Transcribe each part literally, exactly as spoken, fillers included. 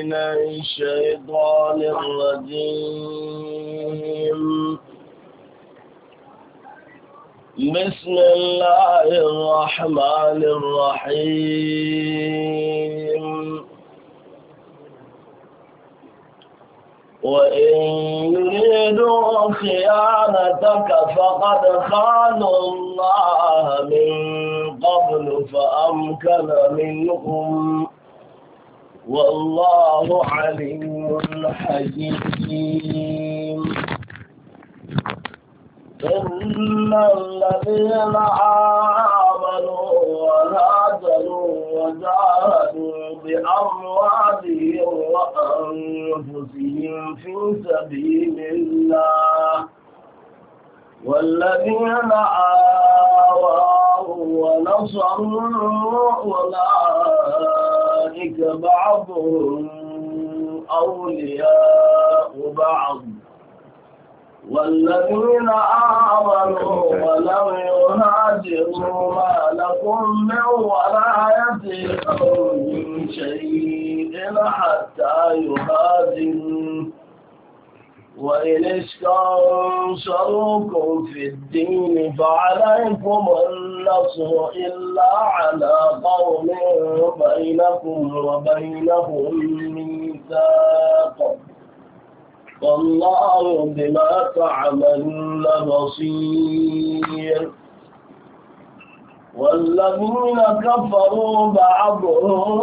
من الشيطان الرجيم. بسم الله الرحمن الرحيم. وإن يريدوا خيانتك فقد خانوا الله من قبل فأمكن منهم والله عليم حكيم. إن الذين آمنوا وهاجروا وجاهدوا بأموالهم وأنفسهم في سبيل الله والذين آووا ونصروا أولئك بعضهم أولياء بعض والذين آمنوا ولم يهاجروا ما لكم من ولايتهم من شيء حتى يهاجروا وإن استنصروكم في الدين فعليكم النصر إلا على قوم بينكم وبينهم ميثاق والله بما تعملون بصير. والذين كفروا بعضهم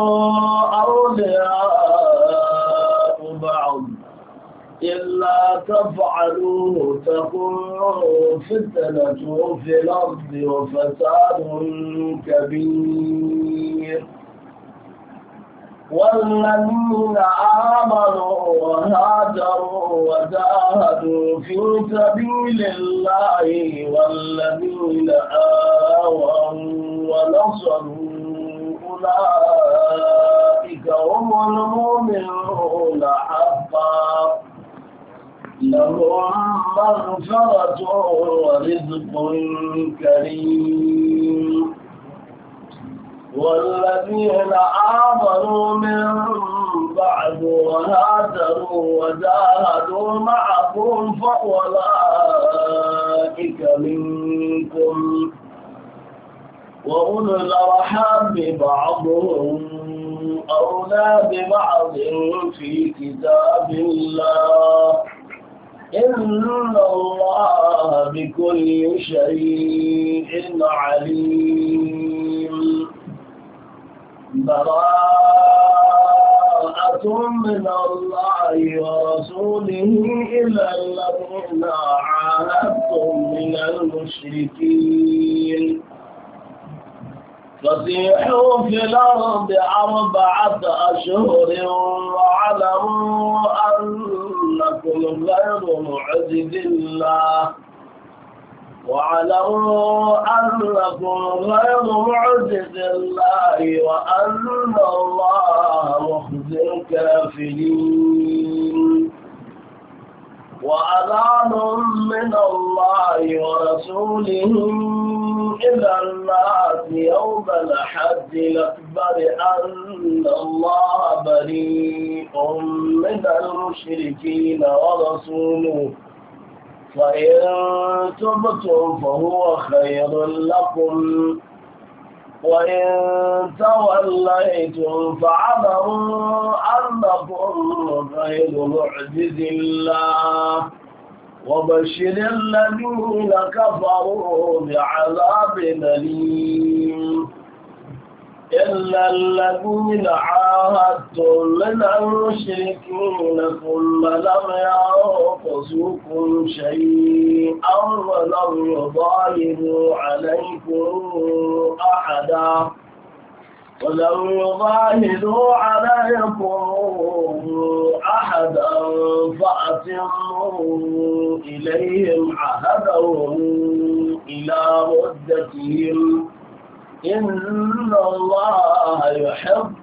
أولياء بعض إلا تفعلوه تكن فتنة في الأرض وفساد كبير. والذين آمنوا وهاجروا وجاهدوا في سبيل الله والذين آووا ونصروا أولئك هم المؤمنون حقا لهم مغفرة ورزق كريم. والذين آمنوا من بعد وهاجروا وجاهدوا معكم فأولئك منكم وأولو الأرحام بعضهم أولى ببعض في كتاب الله إن الله بكل شيء عليم. براءة من الله ورسوله إلى الذين عاهدتم من المشركين فسيحوا في الأرض أربعة أشهر واعلموا أنكم غير معجز الله واعلموا أنكم غير معجز الله وأن الله مخزي الكافرين. وأذان من الله ورسوله إلى الناس يوم الحج الأكبر أن الله بريء من المشركين ورسوله فإن تبتم فهو خير لكم وإن توليتم فاعلموا أنكم غير معجز الله وبشر الذين كفروا بعذاب أليم. إلا الذين عاهدتم من المشركين ثم لم ينقصوكم شيئا ولم يظاهروا عليكم أحدا ولم يظاهروا عليكم أحدا فأتموا إليهم عهدهم إلى مدتهم إن الله يحب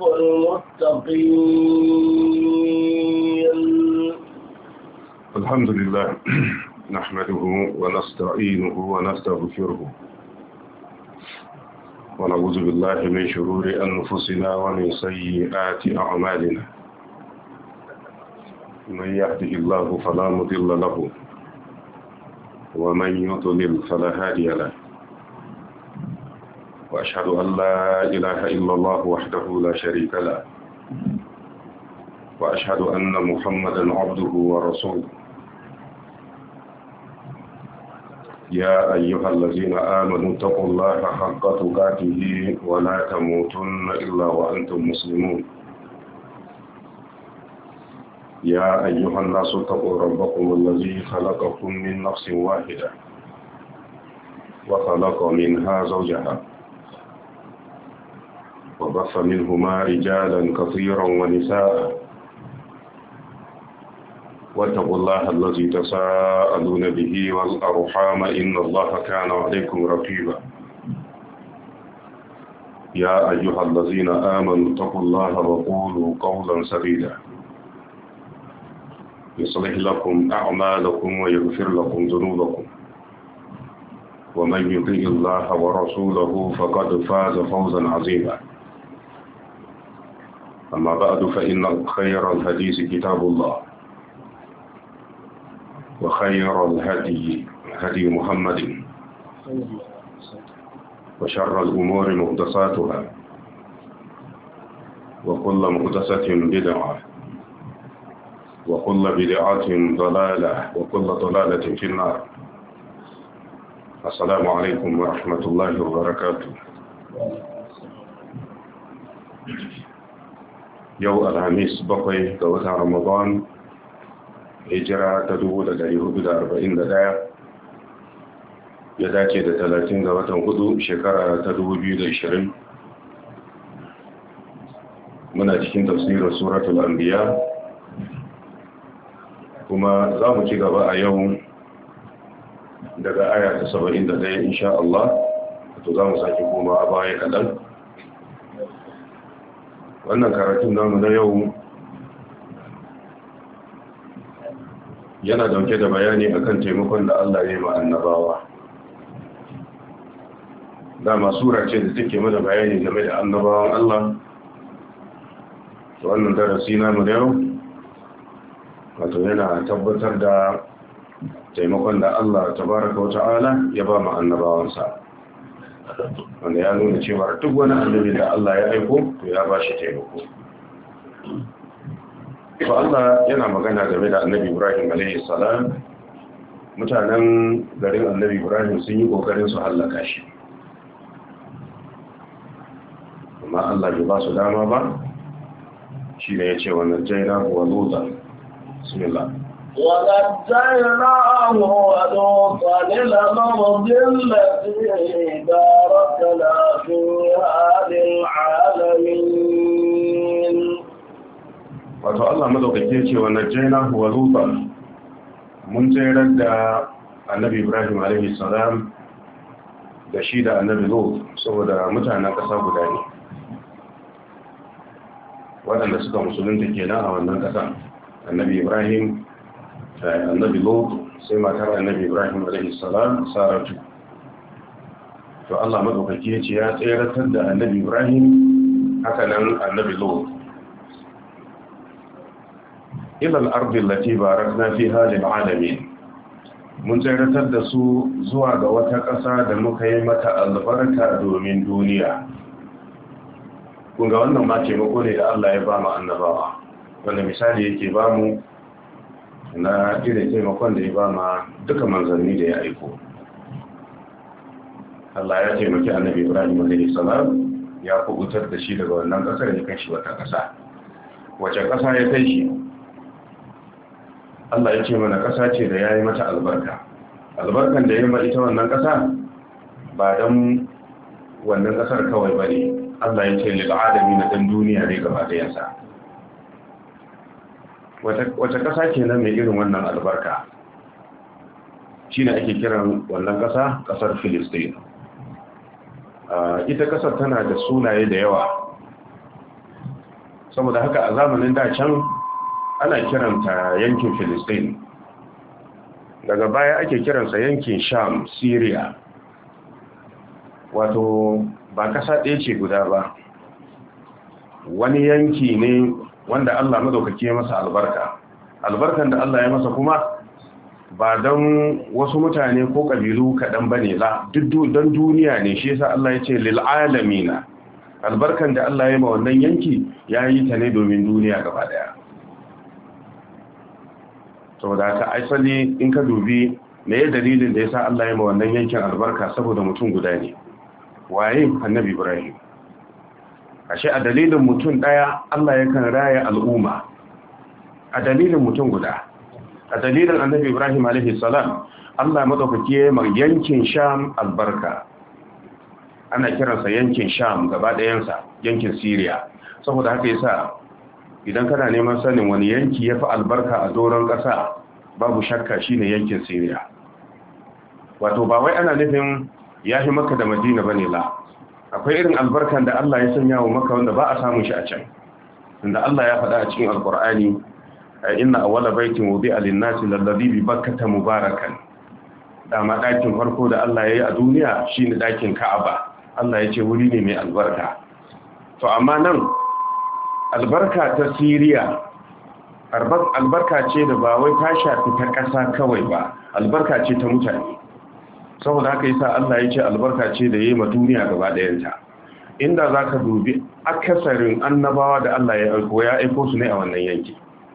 المتقين. الحمد لله نحمده ونستعينه ونستغفره ونعوذ بالله من شرور أنفسنا ومن سيئات أعمالنا من يهده الله فلا مضل له ومن يضلل فلا هادي له وأشهد أن لا إله إلا الله وحده لا شريك له وأشهد أن محمدا عبده ورسوله يا أيها الذين آمنوا اتقوا الله حق تقاته ولا تموتن إلا وأنتم مسلمون يا أيها الناس اتقوا ربكم الذي خلقكم من نفس واحدة وخلق منها زوجها وبث منهما رجالا كثيرا ونساء واتقوا الله الذي تساءلون به والأرحام إن الله كان عليكم رقيبا يا أيها الذين آمنوا اتقوا الله وقولوا قولا سديدا يصلح لكم أعمالكم ويغفر لكم ذنوبكم ومن يطيع الله ورسوله فقد فاز فوزا عظيما أما بعد فإن خير الحديث كتاب الله وخير الهدي هدي محمد وشر الأمور محدثاتها وكل محدثة بدعة وكل بدعة ضلالة وكل ضلالة في النار. السلام عليكم ورحمة الله وبركاته. يوم الخميس بقي دوات رمضان hijira ta dubu da dari hudu da arba'in da ɗaya ya dace da talatin ga watan hudu shekara ta dubu biyu da ashirin. Muna cikin tafsirin suratul anbiya kuma za mu ci gaba a yau daga aya ta saba'in da ɗaya insha Allah, to za mu sake koma a baya kaɗan. Wannan karatun namu na yau yana dauke da bayani akan taimakon da Allah ya yi ma annabawa. Dama sura ce da take mana bayani game da annabawan Allah. To wannan darasi namu da yau wato yana tabbatar da taimakon da Allah tabaraka wa ta'ala ya ba ma annabawansa, wanda ya nuna cewa duk wani annabi da Allah ya aiko to ya ba shi taimako. To Allah yana magana game da annabi Ibrahim alaihi salam. Mutanen garin annabi Ibrahim sun yi kokarin su hallaka shi, amma Allah bai ba su dama ba. Shi ne ya ce wannan jaina wa lutan bismillah ونجيناه ولوطا إلى الأرض التي باركنا فيها للعالمين. wato Allah madaukake ce wa najjayna wa lutan, mun tsayar da annabi Ibrahim alaihi salam da shi da annabi Lut, saboda mutanen ƙasa guda ne waɗanda suka musulunta kenan a wannan ƙasa. Annabi Ibrahim da annabi Lut sai matar annabi Ibrahim alaihi salam Saratu. To Allah madaukake ce ya tsayar da annabi Ibrahim, haka nan annabi Lut, ila al-ardi allati barakna fiha lil alamin. Mun tsayratar da su zuwa ga wata ƙasa da muka yi mata albarka domin duniya. Kun ga wannan ma taimako ne da Allah ya ba mu annabawa, wanda misali yake ba mu na irin taimakon da ya ba ma duka manzanni da ya aiko. Allah ya taimaki annabi Ibrahim alaihi salam, ya kubutar da shi daga wannan ƙasar ya kai shi wata ƙasa. Wace ƙasa ya kai shi? Allah ya ce mana ƙasa ce da ya yi mata albarka. Albarkan da ya yi ita wannan ƙasa ba don wannan ƙasar kawai ba ne. Allah ya ce lil'adami na ɗan duniya ne gaba ɗayansa. Wace ƙasa ke nan mai irin wannan albarka? Shi ne ake kiran wannan ƙasa ƙasar Filistin. Ita ƙasar tana da sunaye da yawa. Saboda haka a zamanin da can ana kiranta yankin Filistin, daga baya ake kiransa yankin Sham, Syria. Wato ba kasa ɗaya ce guda ba, wani yanki ne wanda Allah madaukake masa albarka. albarkan da Allah ya masa kuma ba don wasu mutane ko kabilu kaɗan ba ne la duk don duniya ne, shi yasa Allah ya ce lil alamina. Albarkan da Allah ya ma wannan yanki ya yi ta ne domin duniya gaba daya. Saboda haka asali in ka dubi me ya dalilin da yasa Allah ya ma wannan yankin albarka, saboda mutum guda ne, waye annabi Ibrahim. Ashe a dalilin mutum daya Allah yakan raya al'umma, a dalilin mutum guda, a dalilin annabi Ibrahim alaihi salam Allah madaukaki ya ma yankin Sham albarka. Ana kiransa yankin Sham gaba ɗayansa, yankin Syria. Saboda haka yasa idan kana neman sanin wani yanki yafi albarka a doron ƙasa, babu shakka shine yankin Syria. Wato ba wai ana nufin yafi Makka da Madina bane la. Akwai irin albarkan da Allah ya sanya wa Makka wanda ba a samu shi a can. Inda Allah ya faɗa a cikin Al-Qur'ani, inna awwala baitin wudi'a lin-nasi lalladhi bi Bakkata mubarakan. Dama ɗakin farko da Allah ya yi a duniya shine ɗakin Ka'aba. Allah ya ce wuri ne mai albarka. To amma nan albarka ta Syria albarka ce da ba wai ta shafi ta ƙasa kawai ba, albarka ce ta mutane. Saboda haka yasa Allah ya ce albarka ce da yayi ma duniya gaba ɗayanta. Inda zaka dubi akasarin annabawa da Allah ya aiko ya aiko su ne a wannan yanki.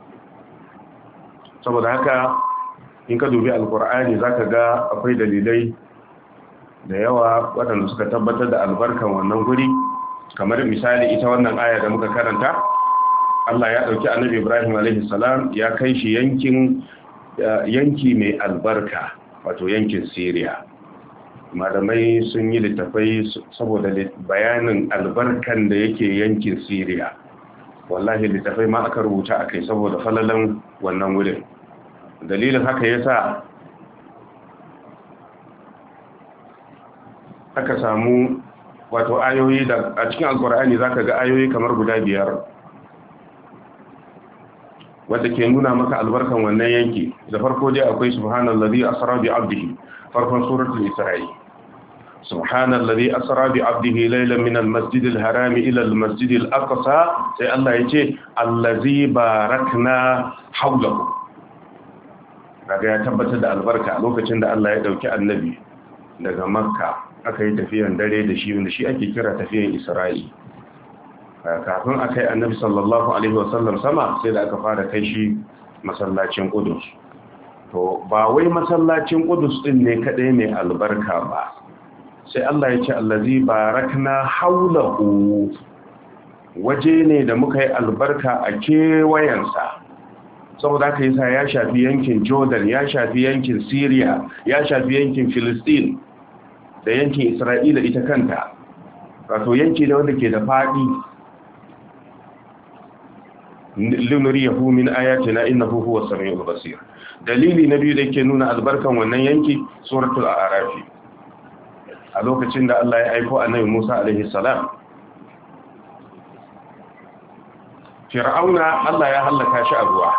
Saboda haka in ka dubi alkur'ani zaka ga akwai dalilai da yawa waɗanda suka tabbatar da albarkan wannan guri, kamar misali ita wannan aya da muka karanta. Allah ya ɗauki annabi Ibrahim alaihi salam ya kai shi yankin yanki mai albarka, wato yankin Syria. Malamai sun yi littafai saboda bayanin albarkan da yake yankin Syria. Wallahi littafai ma aka rubuta akai saboda falalan wannan wurin. Dalilin haka yasa aka samu wato ayoyi da a cikin alkur'ani zaka ga ayoyi kamar guda biyar wanda ke nuna maka albarkan wannan yanki. Da farko dai akwai subhanallazi asra bi 'abdihi, farkon suratul isra'i. Subhanallazi asra bi 'abdihi laylan minal masjidil harami ila al masjidil aqsa, sai Allah yace allazi barakna hawlahu. Kaga ya tabbatar da albarka a lokacin da Allah ya dauki annabi daga Makka aka yi tafiyan dare da shi, wanda shi ake kira tafiyan Isra'i. Kafin aka yi annabi sallallahu alaihi wasallam sama, sai da aka fara kai shi masallacin Qudus. To ba wai masallacin Qudus din ne kadai mai albarka ba, sai Allah ya ce allazi barakna haulahu, waje ne da muka yi albarka a kewayensa. Saboda haka yasa ya shafi yankin Jordan, ya shafi yankin Syria, ya shafi yankin Filistin da yankin Isra'ila ita kanta. Wato yanki ne wanda ke da faɗi. Linuriyahu min ayatina innahu huwas samiul basir. Dalili na biyu da yake nuna albarkan wannan yanki, suratul a'raf. A lokacin da Allah ya aika annabi Musa alaihi salam, Fir'auna Allah ya halaka shi a ruwa.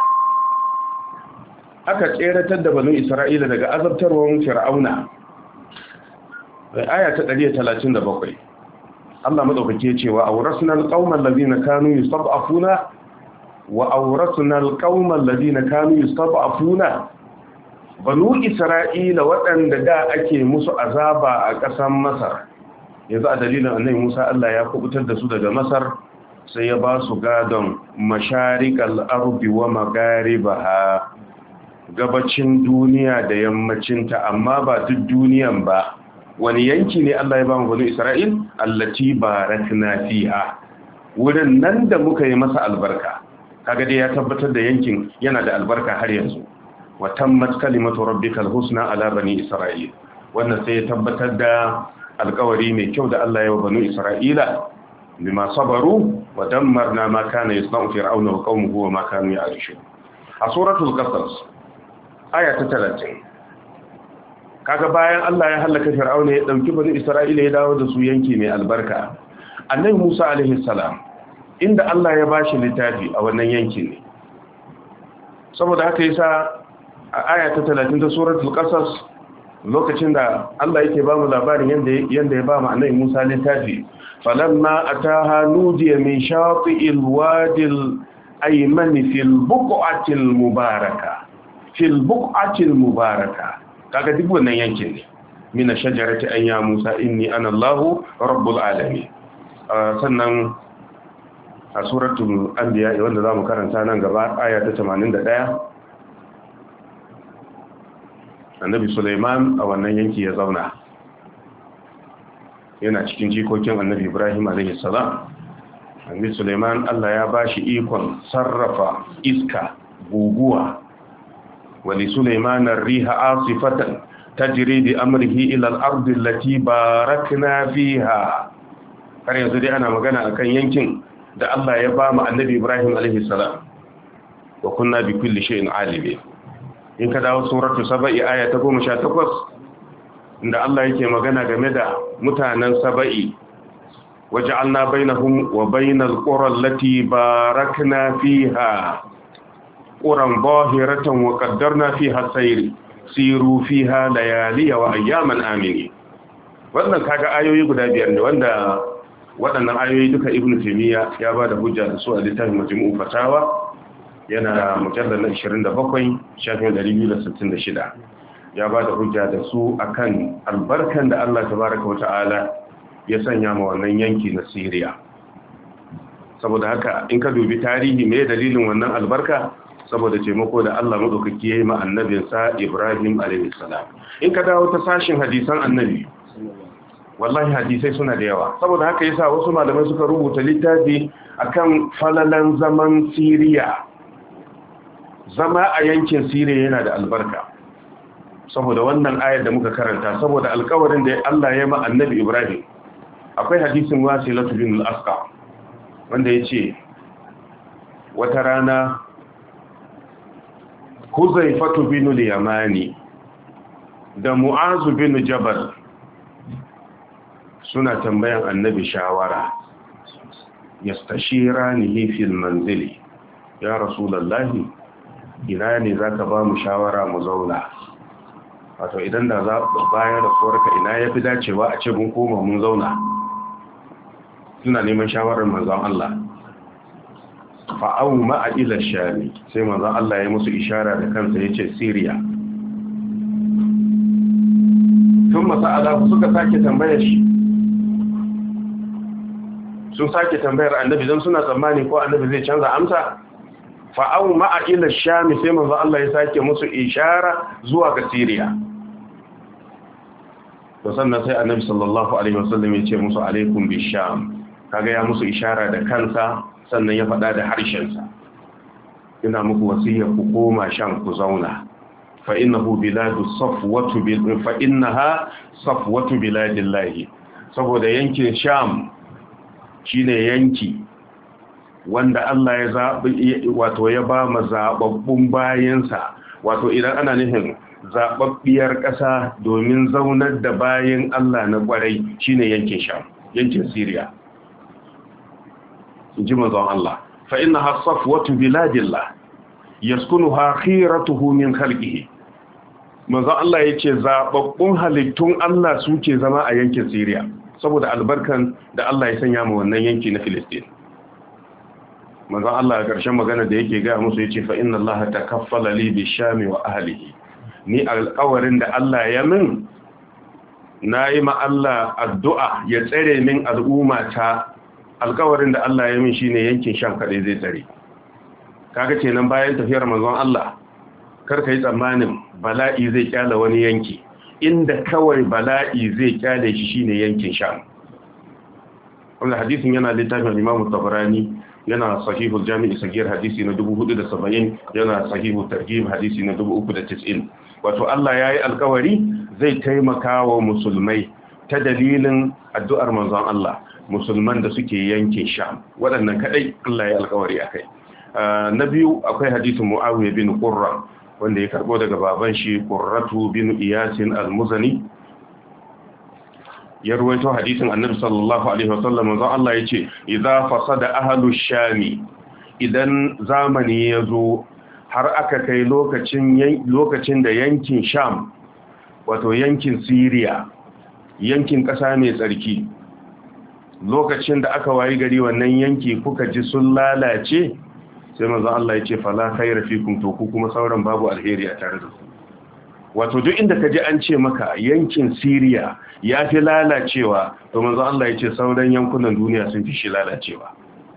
Aka tseratar da banu Isra'ila daga azabtarwar Fir'auna. Aya ta ɗari talatin da bakwai. Allah madaukake cewa awrasnal qaumal ladina kanu yustad'afuna wa awrasnal qaumal ladina kanu yustad'afuna. Banu Isra'ila waɗanda da ake musu azaba a ƙasar Masar, yanzu a dalilin annabi Musa Allah ya kubutar da su daga Masar, sai ya ba su gadon masharikal ardi wa magaribaha, gabacin duniya da yammacinta, amma ba duk duniyan ba. Wani yanki ne Allah ya ba mu banu Isra'il? Allati barakna fiha, wurin nan da muka yi masa albarka. Kaga dai ya tabbatar da yankin yana da albarka har yanzu. Wa tammat kalimatu rabbikal husna ala bani Isra'il. Wannan sai ya tabbatar da alƙawari mai kyau da Allah ya wa banu Isra'ila, bima sabaru wa dammarna ma kana yasna'u fir'auna wa qaumuhu wa ma kanu ya'rishun. A suratul qasas aya ta talatin, kaga bayan Allah ya halaka fir'auna ya dauki bani Isra'ila ya dawo da su yanki mai albarka. Annabi Musa alaihi salam, inda Allah ya bashi littafi a wannan yankin ne. Saboda haka yasa a aya ta talatin ta suratul qasas, lokacin da Allah yake ba mu labarin yanda yanda ya ba mu Annabi Musa littafi, falamma ataha nudiya min shati'il wadil aymani fil buq'atil mubaraka fil buq'atil mubaraka kaga duk wannan yankin ne min ash-shajarati an ya Musa inni ana Allahu rabbul alamin. Sannan a suratul anbiya wanda zamu karanta nan gaba aya ta tamanin da ɗaya annabi Sulaiman a wannan yanki ya zauna yana cikin jikokin annabi Ibrahim alaihi salam. Annabi Sulaiman Allah ya bashi ikon sarrafa iska guguwa wali Sulaiman ar-riha asifatan tajri bi amrihi ila al-ardi allati barakna fiha. har yanzu dai ana magana akan yankin da Allah ya ba mu annabi Ibrahim alaihi salam wa kunna bi kulli shay'in alimin. In ka dawo suratu saba'i aya ta goma sha takwas inda Allah yake magana game da mutanen saba'i waja'alna bainahum wa bainal qura allati barakna fiha quran zahiratan wa qaddarna fiha sayri siru fiha layaliya wa ayyaman amini. Wannan kaga ayoyi guda biyar ne wanda waɗannan ayoyi duka Ibn Taymiyyah ya ba da hujja da su a littafin Majmu'u Fatawa yana mujallal na ishirin da bakwai shafin ɗari biyu da sittin da shida. Ya ba da hujja da su akan albarkan da Allah tabaraka wa ta'ala ya sanya ma wannan yanki na Syria. Saboda haka in ka dubi tarihi me dalilin wannan albarka saboda taimako da Allah madaukaki ya yi ma annabinsa Ibrahim alayhi salam. In ka dawo ta sashin hadisan annabi wallahi hadisai suna da yawa saboda haka yasa wasu malamai suka rubuta littafi akan falalan zaman Syria. Zama a yankin Syria yana da albarka saboda wannan ayar da muka karanta saboda alƙawarin da Allah ya ma annabi Ibrahim. Akwai hadisin Wasilatu bin al-Asqa wanda yace wata rana Huzaifatu bin al-Yamani da Mu'azu bin Jabal suna tambayan annabi shawara yastashiranihi fil manzili. Ya rasulullahi ina ne zaka ba mu shawara mu zauna, wato idan da za bayan da korka ina yafi dacewa a ce mun koma mun zauna. Suna neman shawarar manzon Allah. Fa'au ma'a ila shami sai manzon Allah ya musu ishara da kansa yace Syria. Sun masa'ala suka sake tambayar shi sun sake tambayar annabi don suna tsammani ko annabi zai canza amsa. Fa'au ma'a ila shami sai manzon Allah ya sake musu ishara zuwa ga Syria. To sannan sai annabi sallallahu alaihi wasallam ya ce musu alaikum bi sham. Kaga ya musu ishara da kansa sannan ya faɗa da harshensa. Ina muku wasiyya ku koma Sham ku zauna. Fa innahu biladu safwatu bil fa innaha safwatu biladillahi. Saboda yankin Sham shine yanki wanda Allah ya zabi wato ya ba ma zababbun bayansa. Wato idan ana nufin zababbiyar ƙasa domin zaunar da bayin Allah na kwarai shine yankin Sham, yankin Syria. Ji manzon Allah fa innaha safwatu biladillah yaskunuha khiratuhu min khalqihi. Manzon Allah yace zababbun halittun Allah suke zama a yankin Syria saboda albarkan da Allah ya sanya mu wannan yanki na Palestine. Manzon Allah a ƙarshen magana da yake ga musu yace fa inna Allah takaffala li bi shami wa ahlihi. Ni alƙawarin da Allah ya min nayi ma Allah addu'a ya tsare min al'umma ta. Alkawarin da Allah ya min shine yankin Sham kadai zai tsare. Kaga kenan bayan tafiyar manzon Allah kar kai tsammanin bala'i zai kyala wani yanki, inda kawai bala'i zai kyale shi shine yankin Sham. Wannan hadisin yana littafin Imam Tabarani, yana Sahihul Jami' Sagir hadisi na dubu hudu da saba'in, yana Sahihul Targhib hadisi na dubu uku da tis'in. Wato Allah yayi alkawari zai taimaka wa musulmai ta dalilin addu'ar manzon Allah. Musulman da suke yankin Sham waɗannan kadai Allah ya alƙawari akai. Na biyu akwai hadisin Muawiya bin Qurra wanda ya karbo daga baban shi Qurratu bin Iyas al-Muzani. Ya ruwaito hadisin Annabi sallallahu alaihi wasallam manzo Allah yace idza fasada ahlu shami, idan zamani yazo har aka kai lokacin lokacin da yankin Sham wato yankin Syria, yankin ƙasa mai tsarki, lokacin da aka wayi gari wannan yanki kuka ji sun lalace sai manzo Allah ya ce fala khayra fikum to ku kuma sauran babu alheri a tare da ku. Wato duk inda kaje an ce maka yankin Syria ya fi lalacewa, to manzo Allah ya ce sauran yankunan duniya sun fi shi lalacewa.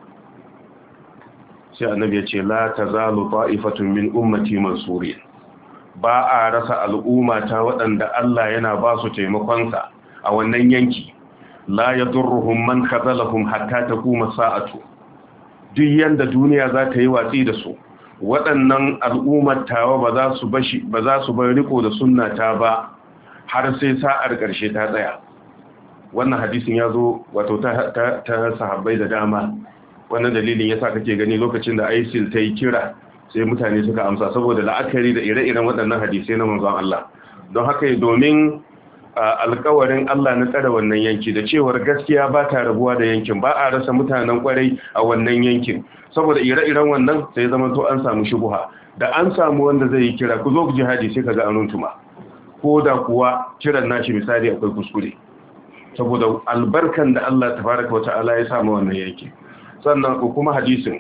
Sai annabi ya ce la tazalu ta'ifatun min ummati mansurin, ba a rasa al'umma ta waɗanda Allah yana ba su taimakonsa a wannan yanki. La yadurruhum man khazalahum hatta taquma sa'atu. Duk yanda duniya za ta yi watsi da su, waɗannan al'ummar tawa ba za su bashi ba za su bar riko da sunna ta ba har sai sa'ar ƙarshe ta tsaya. Wannan hadisin ya zo wato ta, ta, ta sahabbai da dama. Wannan dalilin yasa kake gani lokacin da I S I L ta yi kira sai mutane suka amsa, saboda la'akari da ire-iren waɗannan hadisai na manzon Allah. Don haka domin alƙawarin Allah na tsare wannan yanki da cewar gaskiya ba ta rabuwa da yankin, ba a rasa mutanen kwarai a wannan yankin, saboda ire-iren wannan sai zama to an samu shubuha. Da an samu wanda zai yi kira ku zo ku jihadi sai kaga an runtuma, ko da kuwa kiran nashi misali akwai kuskure, saboda albarkan da Allah tabaraka wa ta'ala ya samu wannan yanki. Sannan kuma hadisin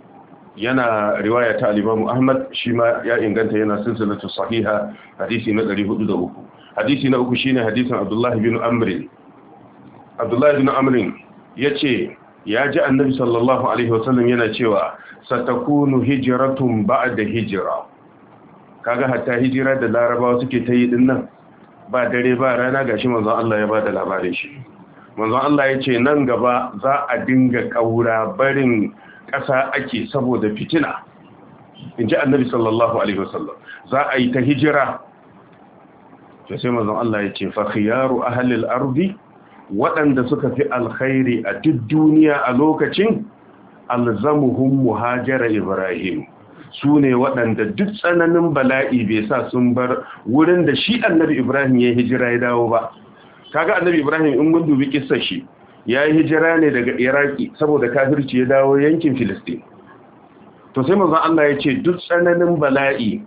yana riwaya ta al-Imam Ahmad, shi ma ya inganta, yana silsilatu sahiha hadisi na ɗari hudu da uku. Hadisi na uku shine hadisin Abdullah bin Amr. Abdullah bin Amr yace ya ji Annabi sallallahu alaihi wasallam yana cewa satakunu hijratun ba'da hijra. Kaga hatta hijira da Larabawa suke ta yi din nan ba dare ba rana, gashi manzon Allah ya bada labarin shi. Manzon Allah yace nan gaba za a dinga kaura, barin ƙasa ake saboda fitina. Inji Annabi sallallahu alaihi wasallam za a yi ta hijira. Sai manzon Allah ya ce fa khiyaru ahli al-ardi, waɗanda suka fi alkhairi a duk duniya a lokacin alzamuhum muhajara Ibrahim, su ne waɗanda duk tsananin bala'i bai sa sun bar wurin da shi annabi Ibrahim ya hijira ya dawo ba. Kaga annabi Ibrahim in mun dubi kissar shi, ya yi hijira ne daga Iraki saboda kafirci ya dawo yankin Filistin. To sai manzon Allah ya ce duk tsananin bala'i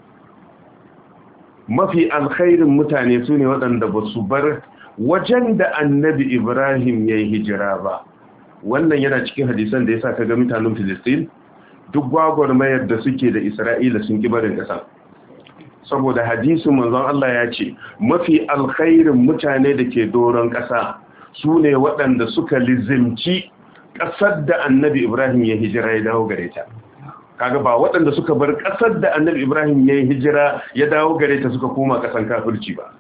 mafi alkhairin mutane su ne waɗanda ba su bar wajen da annabi Ibrahim ya yi hijira ba. Wannan yana cikin hadisan da ya sa ka ga mutanen Filistin duk gwagwarmayar da suke da Isra'ila sun ki barin ƙasa. Saboda hadisin manzon Allah ya ce mafi alkhairin mutane da ke doron ƙasa su ne waɗanda suka lizimci ƙasar da annabi Ibrahim ya hijira ya dawo gare ta. Kaga ba waɗanda suka bar ƙasar da annabi Ibrahim ya yi hijira ya dawo gare ta suka koma ƙasan kafirci ba.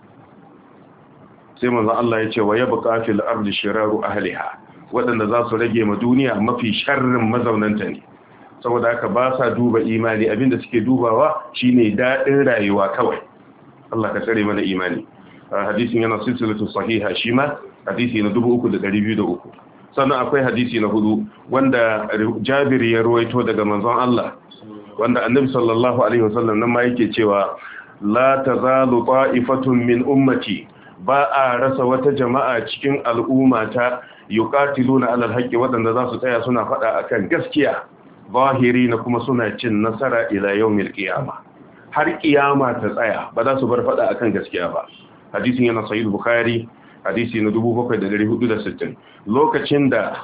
Sai manzon Allah ya ce wa yabqa fil ardi shiraru ahliha, waɗanda za su rage ma duniya mafi sharrin mazaunanta ne. Saboda haka ba sa duba imani, abinda suke dubawa shine daɗin rayuwa kawai. Allah ka tsare mana imani. Hadisin yana silsilatu sahiha, shi ma hadisi na dubu uku da ɗari biyu da uku. Sannan akwai hadisi na hudu wanda Jabir ya ruwaito daga manzon Allah, wanda Annabi sallallahu alaihi wasallam nan ma yake cewa la tazalu ta'ifatun min ummati, ba a rasa wata jama'a cikin al'ummata yuqatiluna alal haqqi, wadanda za su tsaya suna fada akan gaskiya, zahirina kuma suna cin nasara ila yawmil qiyamah, har kiyama ta tsaya ba za su bar fada akan gaskiya ba. Hadisin yana sahih Bukhari, hadisi na dubu bakwai da ɗari hudu da sittin. Lokacin da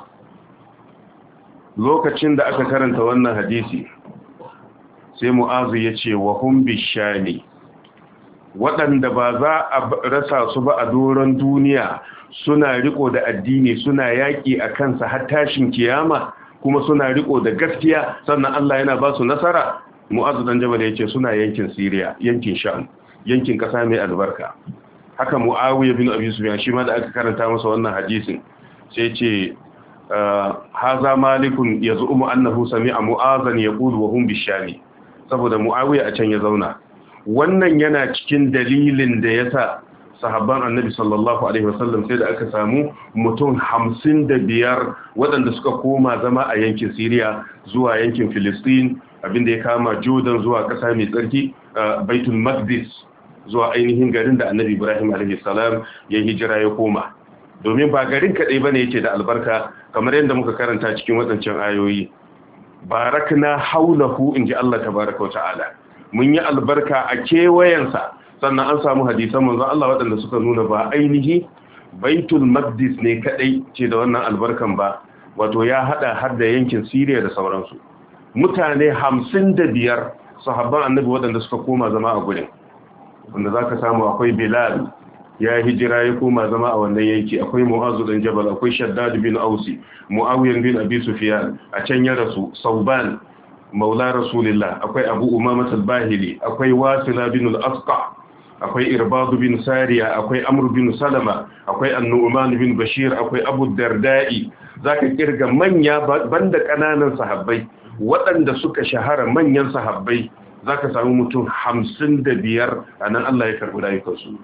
lokacin da aka karanta wannan hadisi, sai Mu'azu ya ce wa hum bishani, waɗanda ba za a rasa su ba a doron duniya, suna riko da addini, suna yaƙi a kansa har tashin kiyama, kuma suna riko da gaskiya, sannan Allah yana ba su nasara. Mu'azu dan Jabal ya ce suna yankin Syria, yankin Sham, yankin ƙasa mai albarka. Haka Muawiya bin Abi Sufyan shi ma da aka karanta masa wannan hadisin, sai ce haza malikun yaz'umu annahu sami'a mu'azan yaqulu wa hum bishami, saboda Muawiya a can ya zauna. Wannan yana cikin dalilin da yasa sahabban Annabi sallallahu alaihi wasallam sai da aka samu mutum hamsin da biyar waɗanda suka koma zama a yankin Syria zuwa yankin Filistin, abinda ya kama Jordan zuwa ƙasa mai tsarki, Baitul Maqdis zuwa ainihin garin da Annabi Ibrahim alaihi salam ya hijira ya koma. Domin ba garin kadai bane yake da albarka, kamar yadda muka karanta cikin wadancan ayoyi, barakna haulahu inji Allah tabaaraka wa ta'ala, mun yi albarka a kewayensa. Sannan an samu hadisan manzon Allah waɗanda suka nuna ba ainihi Baitul Maqdis ne kadai ce da wannan albarkan ba, wato ya hada har da yankin Syria da sauransu. mutane hamsin da biyar sahabban annabi waɗanda suka koma zama a gurin, wanda za ka samu akwai Bilal ya hijira ya koma zama a wannan yanki, akwai Mu'azu dan Jabal, akwai Shaddad bin Ausi, Muawiya bin Abi Sufyan a can ya rasu, Sauban maula Rasulullah, akwai Abu Umama al-Bahili, akwai Wasila bin al-Asqa, akwai Irbad bin Sariya, akwai Amr bin Salama, akwai An-Nu'man bin Bashir, akwai Abu Darda'i. Zaka kirga manya banda kananan sahabbai waɗanda suka shahara manyan sahabbai, zaka samu mutum hamsin da biyar anan Allah ya karɓi rayukansu.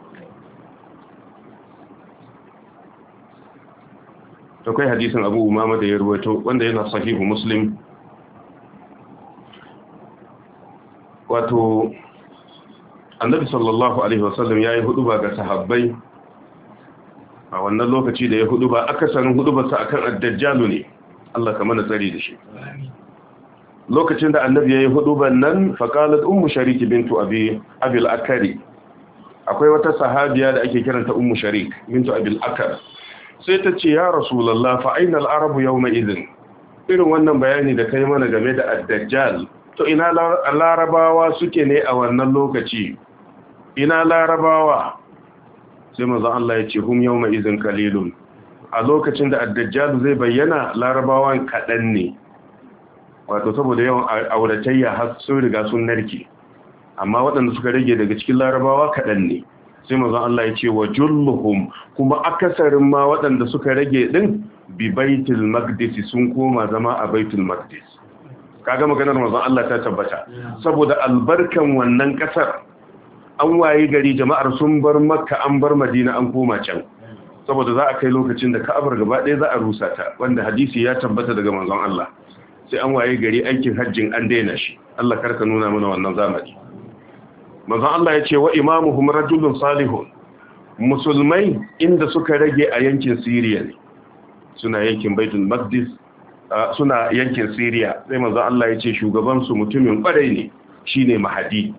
akwai hadisin Abu Umama da ya ruwaito wanda yana sahihu Muslim, wato Annabi sallallahu alaihi wasallam yayi huduba ga sahabbai a wannan lokaci da ya huduba, akasarin hudubarsa akan ad-dajjal ne. Allah ka mana tsari da shi. Lokacin da Annabi yayi huduban nan, fa qalat ummu sharik bintu abi abil akari, akwai wata sahabiya da ake kiranta ummu sharik bintu abil akar, sai ta ce ya rasulullah fa aina al-arabu yawma idhin, irin wannan bayani da kai mana game da ad-dajjal, to ina larabawa suke ne a wannan lokaci, ina larabawa? Sai manzo Allah ya ce hum yawma idhin qalilun, a lokacin da ad-dajjal zai bayyana larabawan kadan ne, wato saboda yawan auratayya har sun riga sun narke, amma waɗanda suka rage daga cikin larabawa kadan ne. Sai manzo Allah ya ce wa julluhum, kuma akasarin ma waɗanda suka rage din bi baitul maqdis sun koma zama a baitul maqdis. Kaga maganar manzo Allah ta tabbata, saboda albarkan wannan kasar an waye gari jama'ar sun bar Makka an bar Madina an koma can, saboda za a kai lokacin da Ka'abar gaba ɗaya za a rusa ta, wanda hadisi ya tabbata daga manzon Allah. Sai an waye gari aikin hajjin an daina shi. Allah karka nuna mana wannan zamani. Manzon Allah ya ce wa imamuhum rajulun salihun, musulmai inda suka rage a yankin Syria ne, suna yankin Baitul Maqdis, suna yankin Syria. Sai manzon Allah ya ce shugaban su mutumin kwarai ne, shine Mahdi.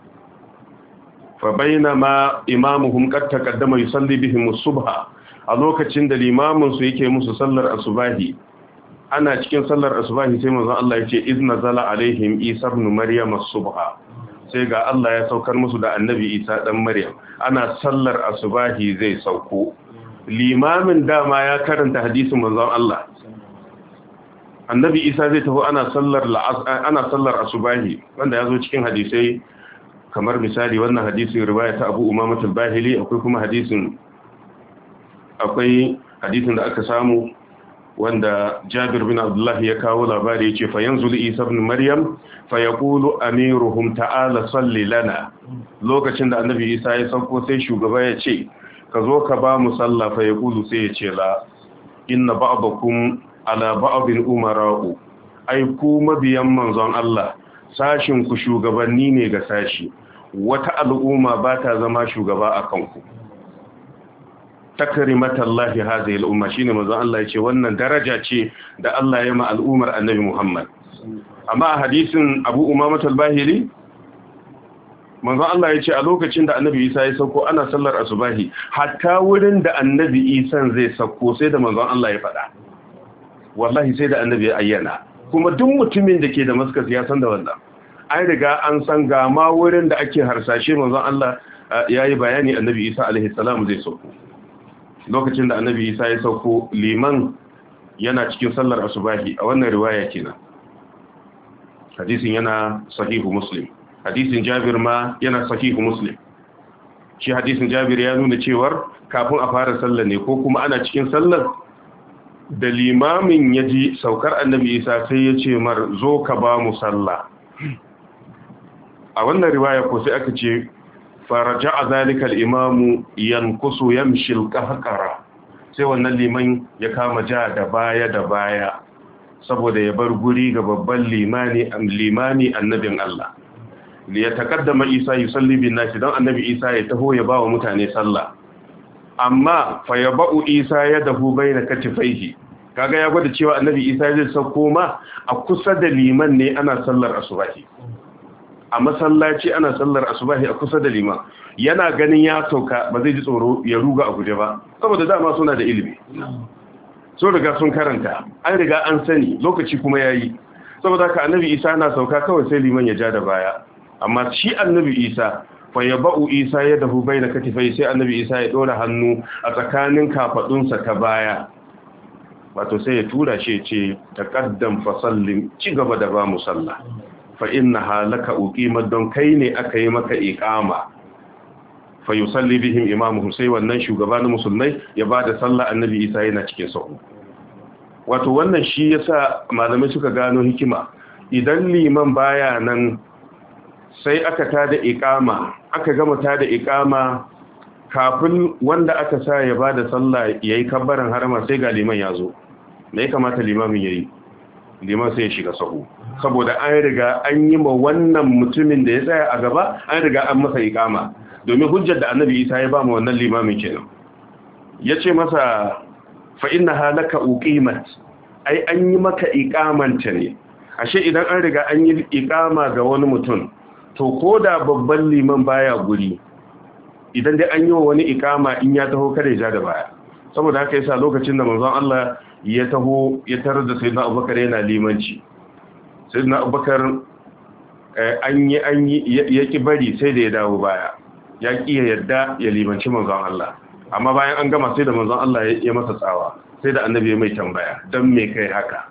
Fa bainama imamuhum qad taqaddama yusalli bihim as-subha, a lokacin da limamin su yake musu sallar asubahi, ana cikin sallar asubahi sai manzon Allah ya ce izna zala alaihim Isa ibn Maryam as-subha, sai ga Allah ya saukar musu da annabi Isa dan Maryam, ana sallar asubahi zai sauko. Limamin dama ya karanta hadisin manzon Allah, annabi Isa zai taho ana sallar ana sallar asubahi, wanda ya zo cikin hadisai kamar misali wannan hadisin riwaya ta Abu Umama al-Bahili, akwai kuma hadisin akwai hadisin da aka samu wanda Jabir bin Abdullah ya kawo labari, yace fa yanzu Isa ibn Maryam fa yaqulu amiruhum ta'ala salli lana. Lokacin da annabi Isa ya sauko sai shugaba ya ce ka zo ka ba mu sallah, fa yaqulu sai ya ce la inna ba'dakum ala ba'din umara'u, ai ku mabiyan manzon Allah sashin ku shugabanni ne ga sashi, wata al'umma ba ta zama shugaba akan ku. Takrimatallahi hadhihi al-umma, shine manzon Allah yace wannan daraja ce da Allah ya ma al'ummar Annabi Muhammad. Amma a hadisin Abu Umama al-Bahili manzon Allah yace a lokacin da Annabi Isa ya sauko ana sallar asubahi, hatta wurin da Annabi Isa zai sauko sai da manzon Allah ya faɗa, wallahi sai da Annabi ya ayyana, kuma duk mutumin da ke da Damascus ya san da wannan. An riga an san ga ma wurin da ake harsashe manzon Allah yayi bayani Annabi Isa alaihi salam zai sauko. Lokacin da annabi Isa ya sauko, liman yana cikin sallar asubahi, a wannan riwaya kenan. Hadisin yana sahihu Muslim, hadisin Jabir ma yana sahihu Muslim. Shi hadisin Jabir ya nuna cewar kafin a fara sallar ne ko kuma ana cikin sallar, da limamin ya ji saukar annabi Isa sai ya ce mar zo ka ba mu sallah. A wannan riwaya ko sai aka ce faraja zalika al-imamu yankusu yamshi al-qahqara, sai wannan liman ya kama ja da baya da baya saboda ya bar guri ga babban limani limani annabin Allah, li ya taqaddama Isa yusalli bin nasi, dan annabi Isa ya taho ya bawa mutane sallah. Amma fa yaba'u Isa yadahu baina katifaihi, kaga ya gwada cewa annabi Isa zai sauko ma a kusa da liman ne ana sallar asubahi, a masallaci ana sallar asubahi a kusa da liman. Yana ganin ya sauka ba zai ji tsoro ya ruga a guje ba, saboda dama suna da ilimi, so riga sun karanta, an riga an sani, lokaci kuma yayi. saboda ka annabi Isa na sauka kawai sai liman ya ja da baya amma shi annabi Isa fa yaba'u Isa yadahu baina katifai sai annabi Isa ya dora hannu a tsakanin kafadunsa ta baya wato sai ya tura shi ce taqaddam fa sallim ci gaba da ba mu sallah fa innaha laka uqimat don kai ne aka yi maka iqama fa yusalli bihim imamuhum sai wannan shugaban musulmai ya bada sallah annabi Isa yana cikin sahu wato wannan shi yasa malamai suka gano hikima idan liman baya nan sai aka tada iqama aka gama tada iqama kafin wanda aka sa ya bada sallah yayi kabbaran harama sai ga liman ya zo me ya kamata limamin yayi liman sai ya shiga sahu saboda an riga an yi ma wannan mutumin da ya tsaya a gaba an riga an masa iqama domin hujjar da annabi Isa ya ba mu wannan limamin kenan yace masa fa innaha laka uqimat ai an yi maka iqamanta ne ashe idan an riga an yi iqama ga wani mutum to koda babban liman baya guri idan dai an yi wani iqama in ya taho kada ya ja da baya saboda haka yasa lokacin da manzon Allah ya taho ya tarar da sayyidina Abubakar yana limanci sayyidina Abubakar an yi an yi yaki bari sai da ya dawo baya ya ki yadda ya limanci manzon Allah amma bayan an gama sai da manzon Allah ya masa tsawa sai da annabi ya mai tambaya dan me kai haka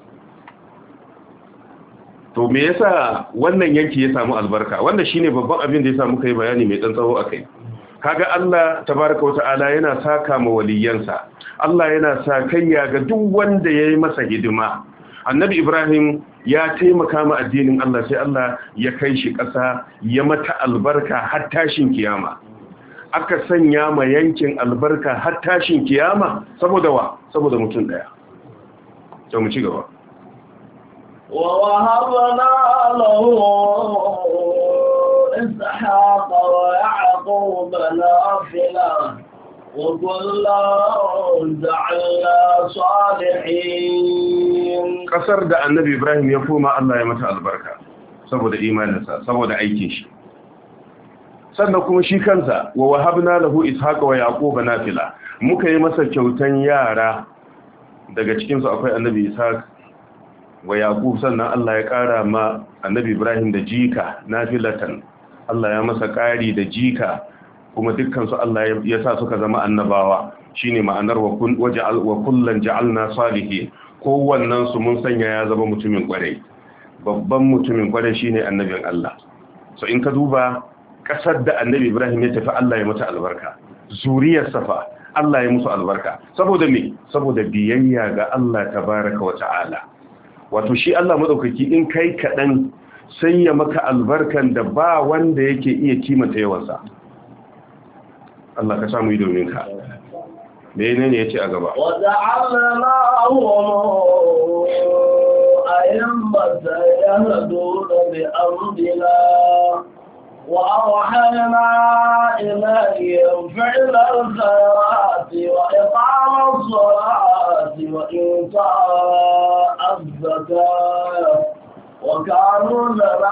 to me yasa wannan yanki ya samu albarka wanda shine babban abin da ya samu kai bayani mai dan tsawo akai kaga Allah tabaaraka wata'ala yana saka ma waliyansa Allah yana sa kayya ga duk wanda yayi masa hidima annabi Ibrahim ya taimaka ma addinin Allah sai Allah ya kai shi ƙasa ya mata albarka har tashin kiyama aka sanya ma yankin albarka har tashin kiyama saboda wa saboda mutum daya to mu ci gaba wa wahabna lahu إسحاق ويعقوب نافلة وكلا جعلنا صالحين kasar da annabi Ibrahim ya koma Allah ya mata albarka saboda imaninsa saboda aikin shi sannan kuma shi kansa wa wahabna lahu ishaqa wa yaquba nafila muka yi masa kyautan yara daga cikin su akwai annabi ishaq wa yaqub sannan Allah ya kara ma annabi Ibrahim da jika nafilatan Allah ya masa ƙari da jika kuma dukkansu Allah ya sa suka zama annabawa shine ma'anar wa kullan ja'alna salihin kowannen su mun sanya ya zama mutumin kwarai babban mutumin kwarai shine annabin Allah so in ka duba kasar da annabi Ibrahim ya tafi Allah ya mata albarka zuriyar safa Allah ya musu albarka saboda me saboda biyayya ga Allah tabaaraka wa ta'ala wato shi Allah madaukaki in kai kadan sai ya maka albarkan da ba wanda yake iya kimanta yawansa Allah ka samu yi domin ka menene yace a gaba wa ja'alnahum a'immatan yahduna bi amrina wa awhayna ilayhim fi'la al-khayrati wa iqama as-salati wa ita'a az-zakati وكانوا لنا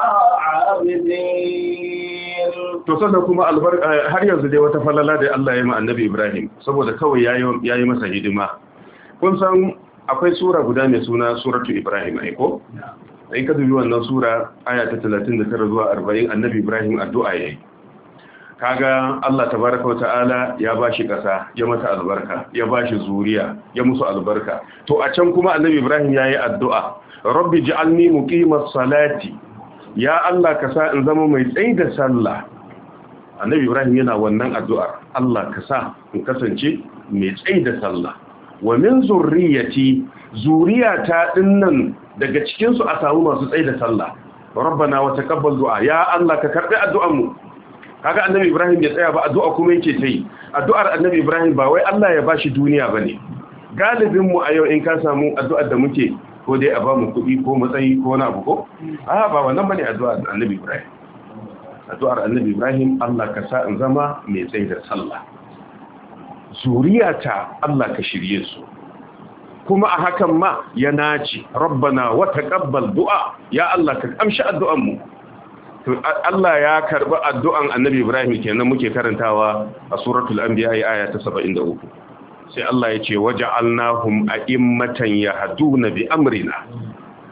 عابدين to sannan kuma albarka har yanzu dai wata falala da Allah ya ma annabi Ibrahim saboda kawai yayi yayi masa hidima kun san akwai sura guda mai suna suratu Ibrahim ai ko in ka dubi wannan sura aya ta talatin da tara zuwa arba'in annabi Ibrahim addu'a yayi kaga Allah tabaaraka wa ta'ala ya bashi kasa ya mata albarka ya bashi zuriya ya musu albarka to a can kuma annabi Ibrahim yayi addu'a rabbi ja'alni muqimas salati ya Allah ka sa in zama mai tsayi da sallah annabi Ibrahim yana wannan addu'ar Allah ka sa in kasance mai tsayi da sallah wa min zurriyati zuriyata dinnan daga cikin su a samu masu tsayi da sallah rabbana wa taqabbal du'a ya Allah ka karbi addu'ar mu kaga annabi Ibrahim ya tsaya ba addu'a kuma yake tayi addu'ar annabi Ibrahim ba wai Allah ya bashi duniya bane galibin mu a yau in ka samu addu'ar da muke ko dai a ba mu kuɗi ko matsayi ko wani abu ko a ba wannan bane addu'ar annabi Ibrahim addu'ar annabi Ibrahim Allah ka sa in zama mai tsayi da sallah zuriyata Allah ka shirye su kuma a hakan ma ya naci rabbana wa taqabbal du'a ya Allah ka amshi addu'an mu to Allah ya karba addu'an annabi Ibrahim kenan muke karantawa a suratul anbiya aya ta saba'in da uku sai Allah ya ce waja'alnahum a'immatan yahduna bi amrina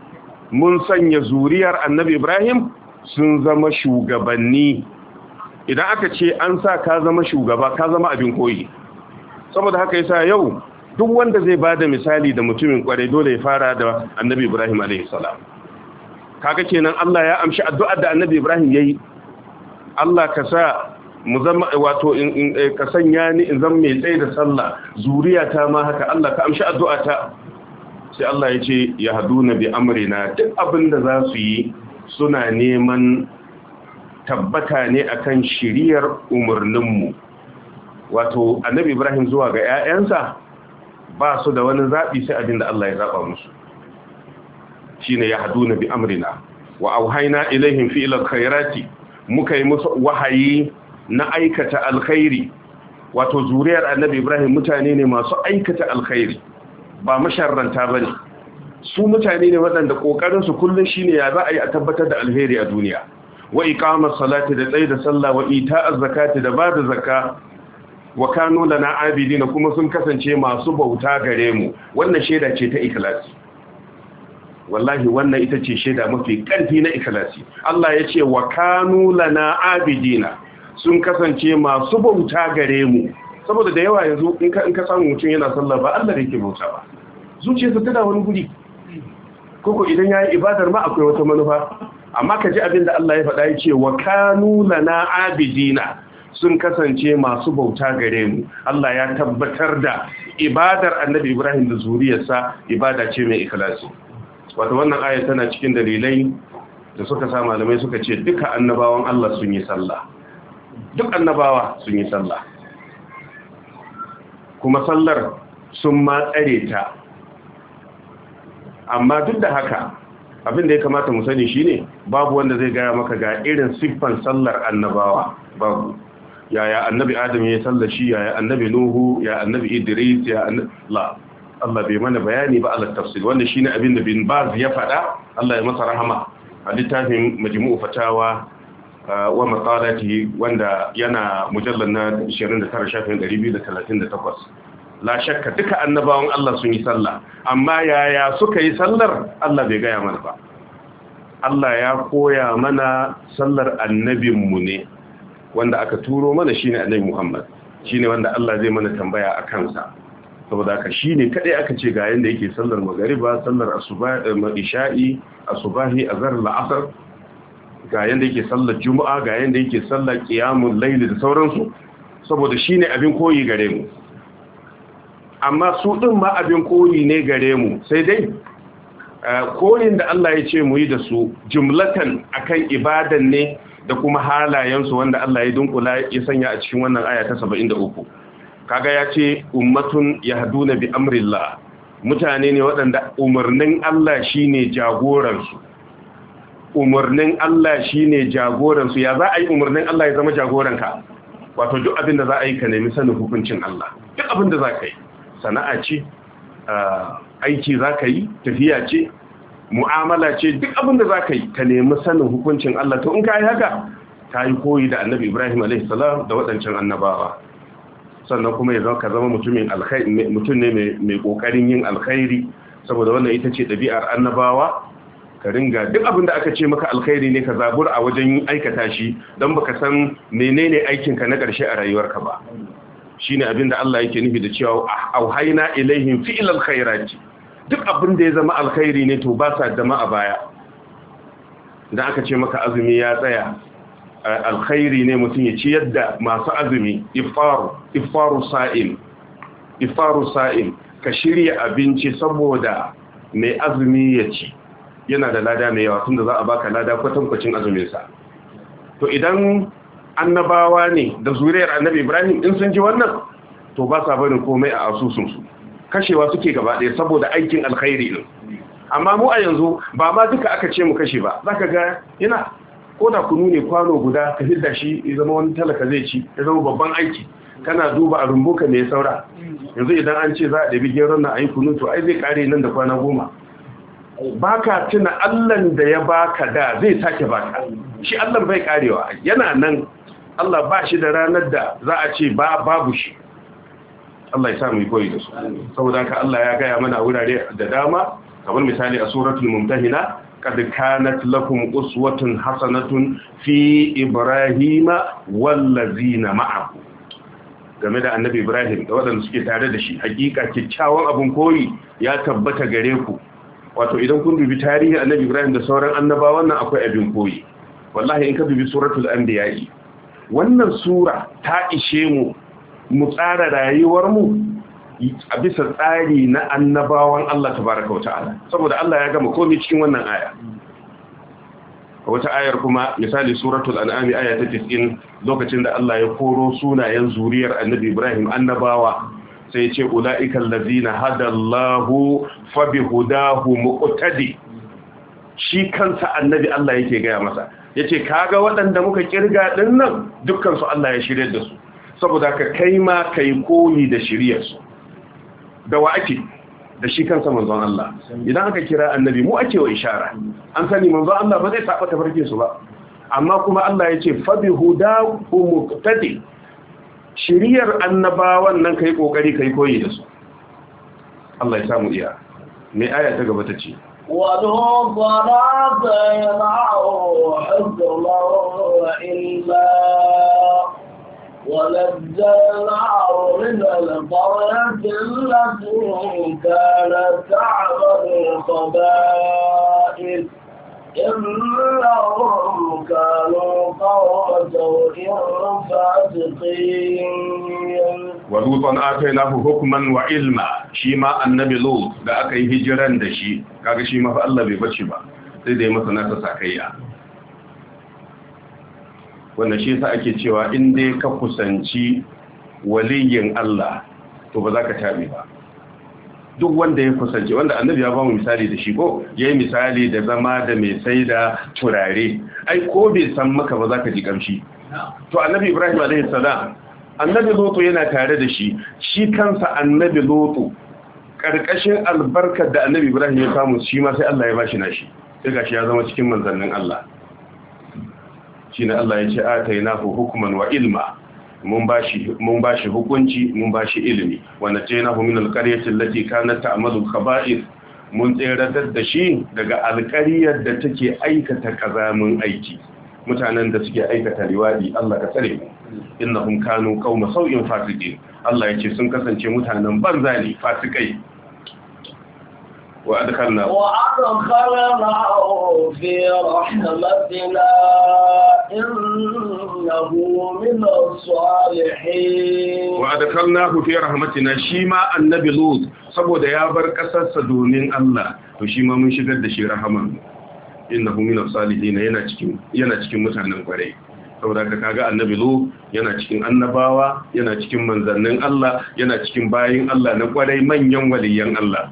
mun sanya zuriyar annabi Ibrahim sun zama shugabanni. Idan aka ce an sa ka zama shugaba ka zama abin koyi. Saboda haka yasa yau duk wanda zai bada misali da mutumin kwarai dole ya fara da annabi Ibrahim alaihi salam. Kaga kenan Allah ya amshi addu'ar da annabi Ibrahim yayi. Allah ka sa mu zama wato in ka sanya ni in zama mai tsaye da sallah, zuriyata ma haka. Allah ka amshi addu'ata. Sai Allah ya ce ya haduna bi amrina, duk abin da za su yi suna neman tabbata ne akan shiriyar umarninmu. Wato annabi Ibrahim zuwa ga 'ya'yansa ba su da wani zaɓi sai abin da Allah ya zaɓa musu. Shine ya haduna bi amrina wa auhayna ilaihim fi ila khairati, muka yi musu wahayi na aikata alkhairi. Wato zuriyar annabi Ibrahim mutane ne masu aikata alkhairi, ba masharranta bane. Su mutane ne waɗanda kokarin su kullun shine ya za a yi a tabbatar da alheri a duniya. Wa iqamas salati, da tsayi da sallah, wa ita'az zakati, da bada zakka, wa kanu lana abidina, kuma sun kasance masu bauta gare mu. Wannan sheda ce ta ikhlasi. Wallahi wannan ita ce sheda mafi ƙarfi na ikhlasi. Allah ya ce wa kanu lana abidina, sun kasance masu bauta gare mu. Saboda da yawa yanzu in ka in ka samu mutum yana sallah ba Allah da yake bauta ba, zuciyarsa tana wani guri, koko idan yayi ibadar ma akwai wata manufa. Amma ka ji abin da Allah ya faɗa, ya ce wa kanu lana abidina, sun kasance masu bauta gare mu. Allah ya tabbatar da ibadar annabi Ibrahim da zuriyarsa ibada ce mai ikhlasi. Wato wannan aya tana cikin dalilai da suka sa malamai suka ce duka annabawan Allah sun yi sallah. Duk annabawa sun yi sallah. Kuma sallar sun ma tsare ta. Amma duk da haka abin da ya kamata mu sani shine babu wanda zai gaya maka ga irin siffan sallar annabawa. Babu. Yaya annabi Adam ya sallar shi, yaya annabi Nuhu, ya annabi Idris, ya annabi la Allah bai mana bayani ba ala tafsir. Wannan shine abin da bin Baz ya faɗa, Allah ya masa rahama, a littafin Majmu'u Fatawa wa Maqalatihi, wanda yana mujallal na ishirin da tara shafin ɗari biyu da talatin da takwas. La shakka duka annabawan Allah sun yi sallah, amma yaya suka yi sallar Allah bai gaya mana ba. Allah ya koya mana sallar annabinmu ne, wanda aka turo mana shine annabi Muhammad, shine wanda Allah zai mana tambaya a kansa. Saboda haka shine kadai aka ce ga yanda yake sallar magriba, sallar asuba, isha'i, asubahi, azhar, la'asar, ga yanda yake sallar juma'a, ga yanda yake sallar qiyamul layl da sauransu, saboda shine abin koyi gare mu. Amma su ɗin ma abin koyi ne gare mu, sai dai koyin da Allah ya ce mu yi da su jumlatan akan ibadan ne da kuma halayensu, wanda Allah ya dunkula ya sanya a cikin wannan aya ta saba'in da uku. Kaga ya ce ummatun yahduna bi amrillah, mutane ne waɗanda umarnin Allah shine jagoransu. Umarnin Allah shine jagoransu. Ya za a yi umarnin Allah ya zama jagoranka? Wato duk abin da za a yi ka nemi sanin hukuncin Allah. Duk abin da za ka yi, sana'a ce, aiki za ka yi, tafiya ce, mu'amala ce, duk abin da za ka yi ka nemi sanin hukuncin Allah. To in ka yi haka, ka yi koyi da annabi Ibrahim alaihi salam da waɗancan annabawa. Sannan kuma ya zama ka zama mutumin alkhairi, mutum ne mai kokarin yin alkhairi, saboda wannan ita ce ɗabi'ar annabawa. Ka ringa duk abin da aka ce maka alkhairi ne ka zabura a wajen aikata shi, don baka san menene aikinka na ƙarshe a rayuwarka ba. Shine abin da Allah yake nufi da cewa auhayna ilaihim fi'lal khairati. Duk abin da ya zama alkhairi ne to ba sa dama a baya. Idan aka ce maka azumi ya tsaya, alkhairi ne mutum ya ci yadda masu azumi, iftaru iftaru sa'im iftaru sa'im ka shirya abinci saboda mai azumi ya ci, yana da lada mai yawa, tunda za a baka lada kwatankwacin azumin sa. To idan annabawa ne da zuriyar annabi Ibrahim in sun ji wannan, to ba sa barin komai a asusunsu, kashewa suke gaba ɗaya saboda aikin alkhairi din. Amma mu a yanzu ba ma duka aka ce mu kashe ba, zaka ga yana ko da kunu ne kwano guda ka hidda shi ya zama wani talaka zai ci, ya zama babban aiki. Kana duba a rumbuka mai saura, yanzu idan an ce za a ɗabi geron na a yi kunu, to ai zai kare nan da kwana goma. Baka tuna Allahn da ya baka da zai sake baka, shi Allah bai karewa, yana nan. Allah ba shi da ranar da za a ce ba babu shi. Allah ya sa mu yi koyi da su. Saboda haka Allah ya gaya mana wurare da dama, kamar misali a suratul Mumtahina qad kanat lakum uswatun hasanatun fi ibrahima wallazina ma'ahu. Game da annabi Ibrahim da waɗanda suke tare da shi, hakika kyakkyawan abin koyi ya tabbata gare ku. Wato idan kun dubi tarihi annabi Ibrahim da sauran annabawan nan akwai abin koyi. Wallahi in ka dubi suratul anbiya, wannan sura ta ishe mu mu tsara rayuwar mu a bisa tsari na annabawan Allah tabaraka wa ta'ala, saboda Allah ya gama komai cikin wannan aya. Wata ayar kuma misali suratul an'am aya ta tis'in, lokacin da Allah ya koro sunayen zuriyar annabi Ibrahim annabawa sai ya ce ulaiikal ladzina hadallahu fabihudahu muqtadi. Shi kansa annabi Allah yake gaya masa, yace kaga waɗanda muka kirga din nan dukkan su Allah ya shirye da su, saboda ka kai ma kai koyi da shiriyar su. Da wa ake? Da shi kansa manzon Allah. Idan aka kira annabi mu ake wa ishara, an sani manzon Allah ba zai saba tafarkin su ba, amma kuma Allah ya ce fabihudahu muqtadi. Shiriyar annabawan nan kai kokari kai koyi da su. Allah ya samu iya. Me aya ta gaba ta ce? ولوطا آتيناه حكما وعلما ونجيناه من القرية التي كانت تعمل الخبائث إنهم كانوا قوم سوء فاسقين. ولوطا آتيناه حكما وعلما. شيما النبي لوط da aka yi hijiran da shi, kaga shi ma fa Allah bai bace ba, sai da ya masa nasa sakayya. Wannan shi yasa ake cewa in dai ka kusanci waliyin Allah to ba za ka tabe ba. Duk wanda ya kusanci, wanda annabi ya ba mu misali da shi ko yayi misali da zama da mai saida turare, ai ko bai san maka ba za ka ji kamshi. To annabi Ibrahim alaihi salam, annabi Lutu yana tare da shi, shi kansa annabi Lutu karkashin albarkar da annabi Ibrahim ya samu shi ma sai Allah ya bashi nashi, sai gashi ya zama cikin manzannin Allah. Shine Allah ya ce atainahu hukman wa ilma, mun bashi mun bashi hukunci, mun bashi ilimi. Wa najaynahu min alqaryati allati kanat ta'malu al-khaba'ith, mun tseratar da shi daga alƙaryar da take aikata kazamin aiki, mutanen da suke aikata liwadi. Allah ka tsare mu. Innahum kanu qauma sau'in fasiqin. Allah yace sun kasance mutanen banza ne, fasikai. Wa adkhalna wa adkhalnahu fi rahmatina innahu min as-salihin. Wa adkhalnahu fi rahmatina, shi ma annabi Lut saboda ya bar kasarsa domin Allah, to shi ma mun shigar da shi rahaman. Innahu min as-salihin, yana cikin yana cikin mutanen kwarai. Saboda ka kaga annabi Lut yana cikin annabawa, yana cikin manzannin Allah, yana cikin bayin Allah na kwarai, manyan waliyan Allah.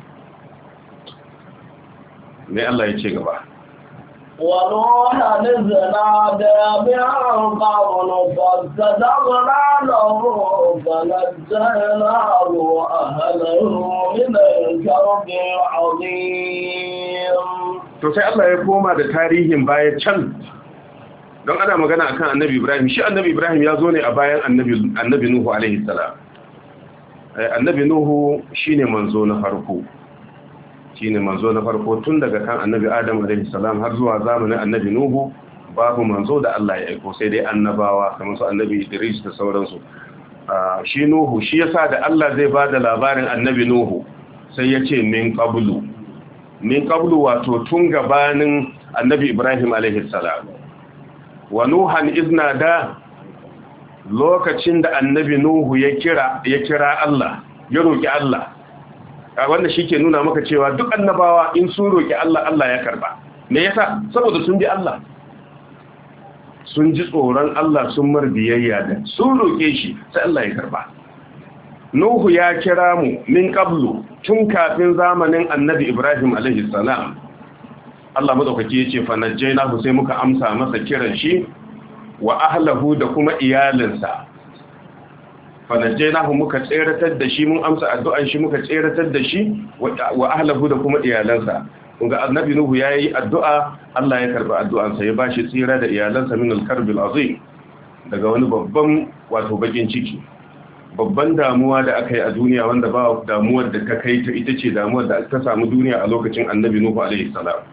Me Allah ya ce gaba? ونوحا إذ نادى من قبل فاستجبنا له فنجيناه وأهله من الكرب العظيم. To sai Allah ya koma da tarihin baya can, don ana magana akan annabi Ibrahim. Shi annabi Ibrahim ya zo ne a bayan annabi annabi Nuhu alaihi salam. Annabi Nuhu shine manzo na farko. shine manzo na farko tun daga kan annabi Adam alaihi salam har zuwa zamanin annabi Nuhu, babu manzo da Allah ya aiko sai dai annabawa kamar su annabi Idris da sauransu. Shi Nuhu shi yasa da Allah zai bada labarin annabi Nuhu sai ya ce min qablu min qablu, wato tun gabanin annabi Ibrahim alaihi salam. Wa nuhan izna da, lokacin da annabi Nuhu ya kira ya kira Allah, ya roki Allah. Wanda shi ke nuna maka cewa duk annabawa in sun roƙi Allah, Allah ya karba. Me yasa? Saboda sun bi Allah, sun ji tsoron Allah, sun mar biyayya, da sun roƙe shi sai Allah ya karba. Nuhu ya kira mu min qablu, tun kafin zamanin annabi Ibrahim alaihi salam. Allah madaukaki yace fa najjaynahu, sai muka amsa masa kiran shi, wa ahlahu, da kuma iyalinsa. fanajjainahu, muka tseratar da shi, mun amsa addu'an shi, muka tseratar da shi wa ahlahu, da kuma iyalansa. Kunga annabi Nuhu yayi addu'a, Allah ya karba addu'ansa, ya bashi tsira da iyalansa min al-karbil azim, daga wani babban wato bakin ciki, babban damuwa da aka yi a duniya, wanda ba damuwar da ta kai ta ita ce damuwar da ta samu duniya a lokacin annabi Nuhu alaihi salam,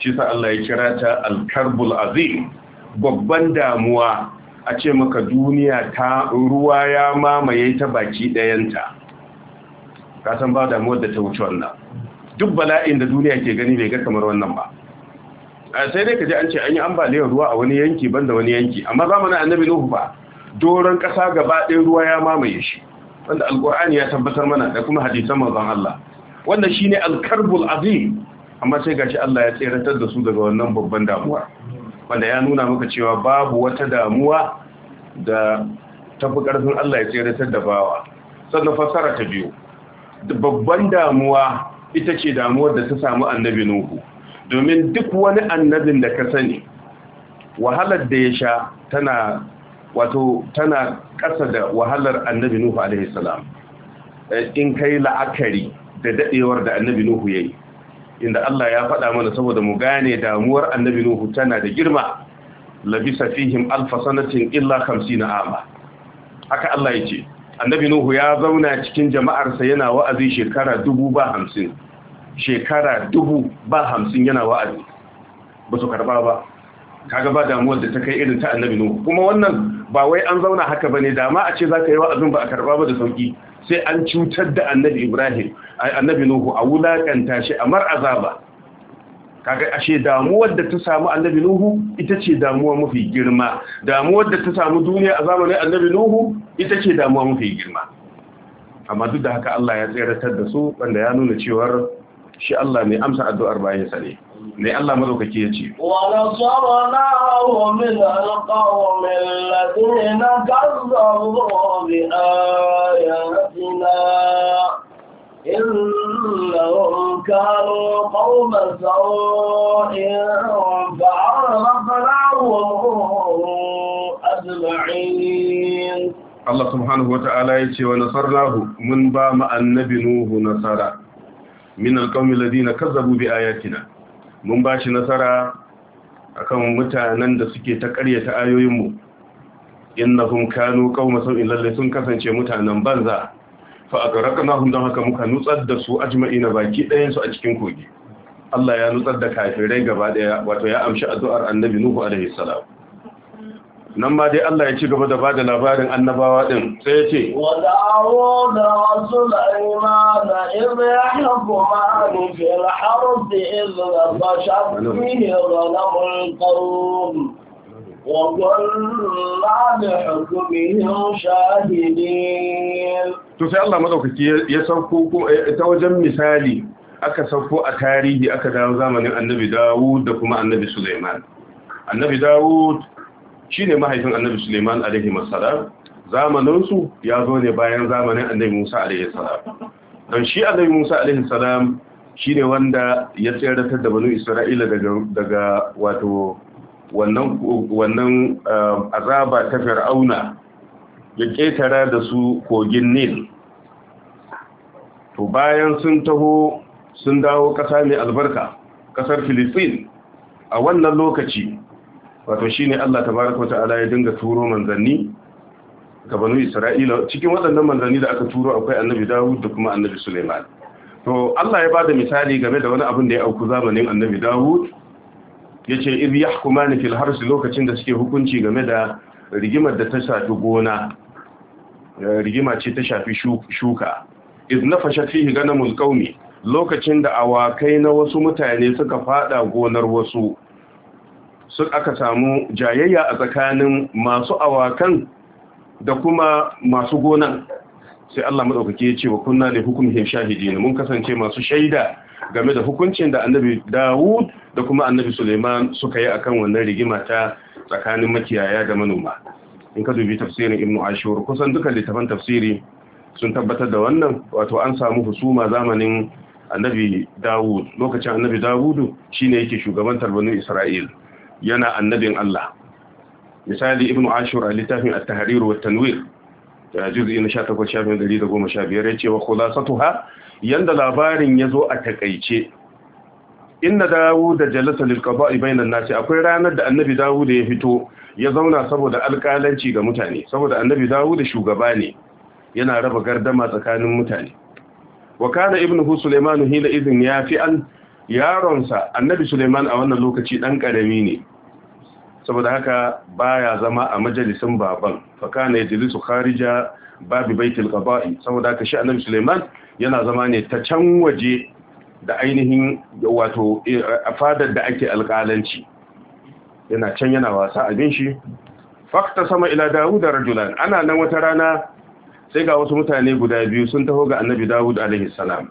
shi sa Allah ya kira ta al-karbul azim, babban damuwa a ce maka duniya ta ruwa ya mamaye ta baki ɗayanta. Ka san ba damuwar da ta wuce wannan. Duk bala'in da duniya ke gani bai ga kamar wannan ba. Sai dai ka ji an ce an yi ambaliyar ruwa a wani yanki banda wani yanki, amma zamanin annabi Nuhu ba doron ƙasa gaba ɗaya ruwa ya mamaye shi, wanda alƙur'ani ya tabbatar mana da kuma hadisan manzon Allah. Wannan shine al-karbul azim, amma sai gashi Allah ya tseratar da su daga wannan babban damuwa, wanda ya nuna maka cewa babu wata damuwa da tafi ƙarfin Allah ya tseratar da bawa. Sannan fasara ta biyu, babban damuwa ita ce damuwar da ta samu annabi Nuhu, domin duk wani annabin da ka sani wahalar da ya sha tana wato tana ƙasa da wahalar annabi Nuhu alaihi salam. In kai la'akari da dadewar da annabi Nuhu yayi, inda Allah ya faɗa mana saboda mu gane damuwar annabi Nuhu tana da girma, labisa fihim alf sanatin illa khamsina ama. Haka Allah yace annabi Nuhu ya zauna cikin jama'arsa yana wa'azi shekara dubu ba hamsin, shekara dubu ba hamsin yana wa'azi, ba su karba ba. Kaga ba damuwar da ta kai irin ta annabi Nuhu. Kuma wannan ba wai an zauna haka bane, da ma a ce zaka yi wa'azin ba a karba ba da sauki, sai an cutar da annabi Ibrahim, annabi Nuhu, a wulakanta shi, a mar azaba. Kaga ashe damuwar da ta samu annabi Nuhu ita ce damuwa mafi girma, damuwar da ta samu duniya a zamanin annabi Nuhu ita ce damuwa mafi girma. Amma duk da haka Allah ya tseratar da su, wanda ya nuna cewar shi Allah mai amsa addu'ar bayansa ne. Ne Allah madaukaki ya ce, wa nasarnahu min alqawmi alladhina kazzabu bi ayatina innahum kanu qawman sawin fa'aghraqnahum ajma'in. Allah subhanahu wa ta'ala ya ce wa nasarnahu, mun ba mu annabi Nuhu nasara min alqawmi alladhina kazzabu bi ayatina, mun ba shi nasara akan mutanen da suke ta ƙaryata ayoyinmu. Innahum kanu qauma sau'in, lalle sun kasance mutanen banza. Fa agraqnahum, don haka muka nutsar da su ajma'ina baki ɗayan su a cikin kogi. Allah ya nutsar da kafirai gaba ɗaya, wato ya amshi addu'ar annabi Nuhu alaihi salam. Nan ma dai Allah ya ci gaba da bada labarin annabawa din, sai ya ce wa da'awuda wa sulaymana idh yahkumani fil harthi idh fashat fihi ghanamul qawm wa kunna bi hukmihim shahidin. To sai Allah madaukaki ya sauko ta wajen misali, aka sauko a tarihi, aka dawo zamanin annabi Dawud da kuma annabi Sulaiman. Annabi Dawud shi ne mahaifin annabi Suleiman alaihi masalam. Zamaninsu ya zo ne bayan zamanin annabi Musa alaihi salam. Don shi annabi Musa alaihi salam shi ne wanda ya tseratar da banu Isra'ila daga, daga wato wannan, wannan uh, azaba ta Fir'auna, ya ƙetara da su kogin Nil. To bayan sun taho sun dawo ƙasa mai albarka, ƙasar Filistin, a wannan lokaci wato shi ne Allah tabaraka wa ta'ala ya dinga turo manzanni ga banu Isra'ila. Cikin waɗannan manzanni da aka turo akwai annabi Dawud da kuma annabi Suleiman. To Allah ya bada misali game da wani abin da ya auku zamanin annabi Dawud. Yace idh yahkumani fil hars, lokacin da suke hukunci game da rigimar da ta shafi gona, rigima ce ta shafi shuka. Idh nafashat fihi ganamul qaumi, lokacin da awakai na wasu mutane suka fada gonar wasu, sun aka samu jayayya a tsakanin masu awakan da kuma masu gonan. Sai Allah madaukake ya ce wa kunna li hukmihim shahidin, mun kasance masu shaida game da hukuncin da annabi Dawud da kuma annabi Suleiman suka yi akan wannan rigima ta tsakanin makiyaya da manoma. In ka dubi tafsirin Ibn Ashur, kusan duka littafan tafsiri sun tabbatar da wannan, wato an samu husuma zamanin annabi Dawud. Lokacin annabi Dawud shine yake shugabantar banu Isra'il, yana annabin Allah. Misali Ibn Ashur a littafin At-Tahrir wa Tanwir da juz'i na sha takwas shafin ɗari da goma sha biyar yace wa khulasatuha, yanda labarin yazo a takeice, inna Dawud da jalasa lil qada'i bainan nasi, akwai ranar da annabi Dawud ya fito ya zauna saboda alƙalanci ga mutane, saboda annabi Dawud shugaba ne, yana raba gardama tsakanin mutane. Wa kana ibnuhu Sulaiman hina idhin yafi'an yaronsa annabi Suleiman a wannan lokaci dan karami ne saboda haka baya zama a majalisin baban fa kana yajlisu kharija babi baitul qada'i saboda haka shi annabi Suleiman yana zama ne ta can waje da ainihin wato a fadar da ake alƙalanci yana can yana wasa abin shi fakta sama ila Dawud rajulan ana nan wata rana sai ga wasu mutane guda biyu sun taho ga annabi Dawud alaihi salam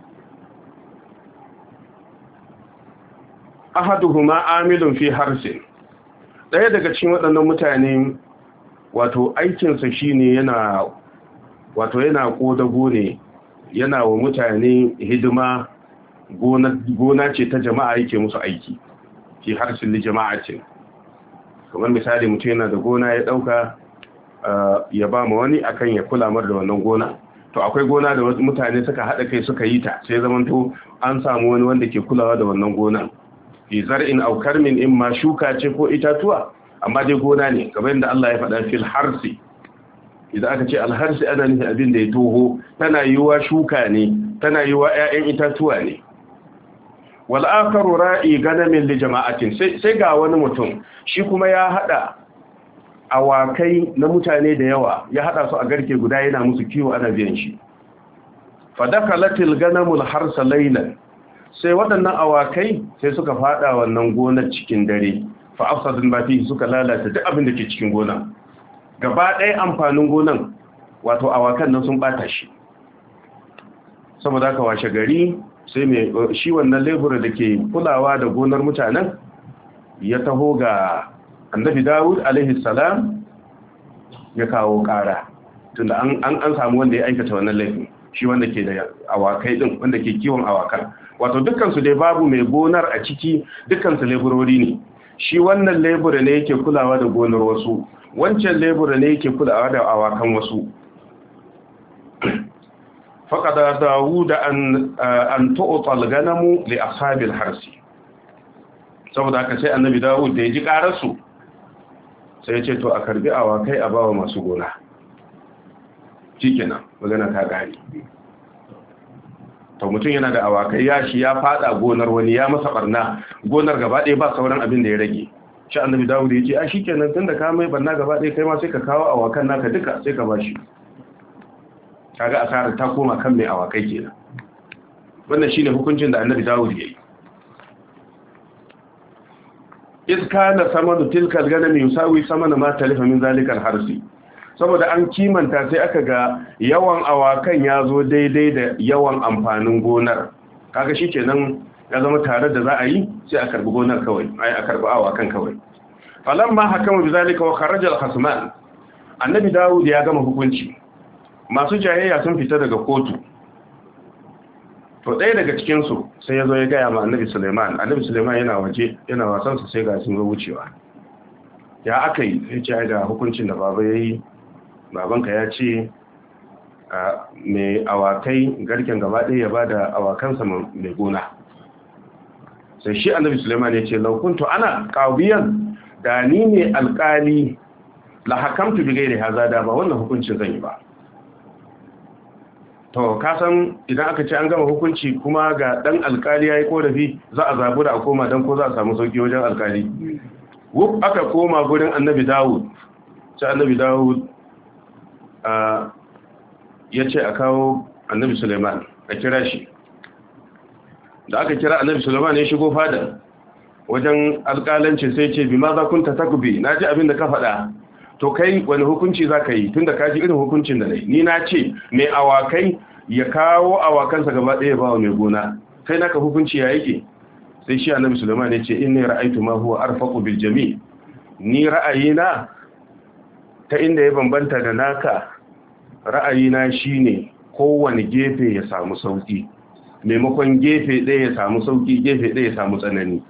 ahaduhuma amilun fi harsin daya daga cikin waɗannan mutane wato aikinsa shine yana wato yana kodago ne yana wa mutane hidima gona gona ce ta jama'a yake musu aiki fi harsin li jama'atin kamar misali mutum yana da gona ya dauka ya ba mu wani akan ya kula mar da wannan gona to akwai gona da wasu mutane suka hada kai suka yi ta sai zaman to an samu wani wanda ke kulawa da wannan gona fi zar'in aw karmin in ma shuka ce ko itatuwa amma dai gona ne kamar yadda Allah ya faɗa fil harsi idan aka ce al harsi ana nufin abin da ya toho tana yiwa shuka ne tana yiwa ƴaƴan itatuwa ne wal akharu ra'i ganamin li jama'atin sai sai ga wani mutum shi kuma ya hada awakai na mutane da yawa ya hada su a garke guda yana musu kiwo ana biyan shi fa dakalatil ganamul harsa laylan sai waɗannan awakai sai suka fada wannan gonar cikin dare fa afsadun ba fi suka lalata duk abin da ke cikin gona gaba ɗaya amfanin gonan wato awakan nan sun bata shi saboda haka washe gari sai mai shi wannan lebura da ke kulawa da gonar mutanen ya taho ga annabi Dawud alaihi salam ya kawo ƙara tunda an an samu wanda ya aikata wannan laifin shi wanda ke da awakai din wanda ke kiwon awakan wato dukkan su dai babu mai gonar a ciki dukkan su leburori ne shi wannan lebura ne yake kulawa da gonar wasu wancan lebura ne yake kulawa da awakan wasu faqada Dawud an an tu'ta al-ganamu li ashabil harsi saboda haka sai annabi Dawud da ya ji karar su sai ya ce to a karbi awakai a bawa masu gona shikenan magana ta gari to mutum yana da awakai ya shi ya fada gonar wani ya masa barna gonar gaba ɗaya ba sauran abin da ya rage shi annabi Dawud ya ce a shikenan tunda ka mai barna gaba ɗaya kai ma sai ka kawo awakan naka duka sai ka bashi kaga asarar ta koma kan mai awakai kenan wannan shine hukuncin da annabi Dawud ya yi iz kana samanu tilkal ganami yusawi samana ma talifa min zalikal harsi saboda an kimanta sai aka ga yawan awakan ya zo daidai da yawan amfanin gonar kaga shikenan ya zama tare da za a yi sai a karbi gonar kawai ai a karbi awakan kawai falamma hakama bi zalika wa kharaja al-khasman annabi Dawud ya gama hukunci masu jayayya sun fita daga kotu to ɗaya daga cikinsu sai ya zo ya gaya ma annabi Suleiman annabi Suleiman yana waje yana wasansa sai ga sun zo wucewa ya aka yi sai ce ga hukuncin da baba ya yi babanka ya ce mai awakai garken gaba ɗaya ya ba da awakansa mai gona sai shi annabi Suleiman ya ce laukuntu ana ƙawiyan da ni ne alƙali la hakamtu bi gairi haza da ba wannan hukuncin zan yi ba to kasan idan aka ce an gama hukunci kuma ga dan alkali yayi korafi za a zabu da a koma dan ko za a samu sauki wajen alkali wuf aka koma gurin annabi Dawud sai annabi Dawud a yace a kawo annabi Suleiman a kira shi da aka kira annabi Suleiman ya shigo fada wajen alkalanci sai ce bi ma za kunta takbi naji abin da ka faɗa to kai wani hukunci za ka yi tun da ka ji irin hukuncin da nai ni na ce mai awakai ya kawo awakansa gaba ɗaya ba wa mai gona kai naka hukunci ya yake sai shi annabi Sulaiman ya ce inni ra'aytu ma huwa arfaqu bil jami' ni ra'ayina ta inda ya bambanta da naka ra'ayina shine kowane gefe ya samu sauki maimakon gefe ɗaya ya samu sauki gefe ɗaya ya samu tsanani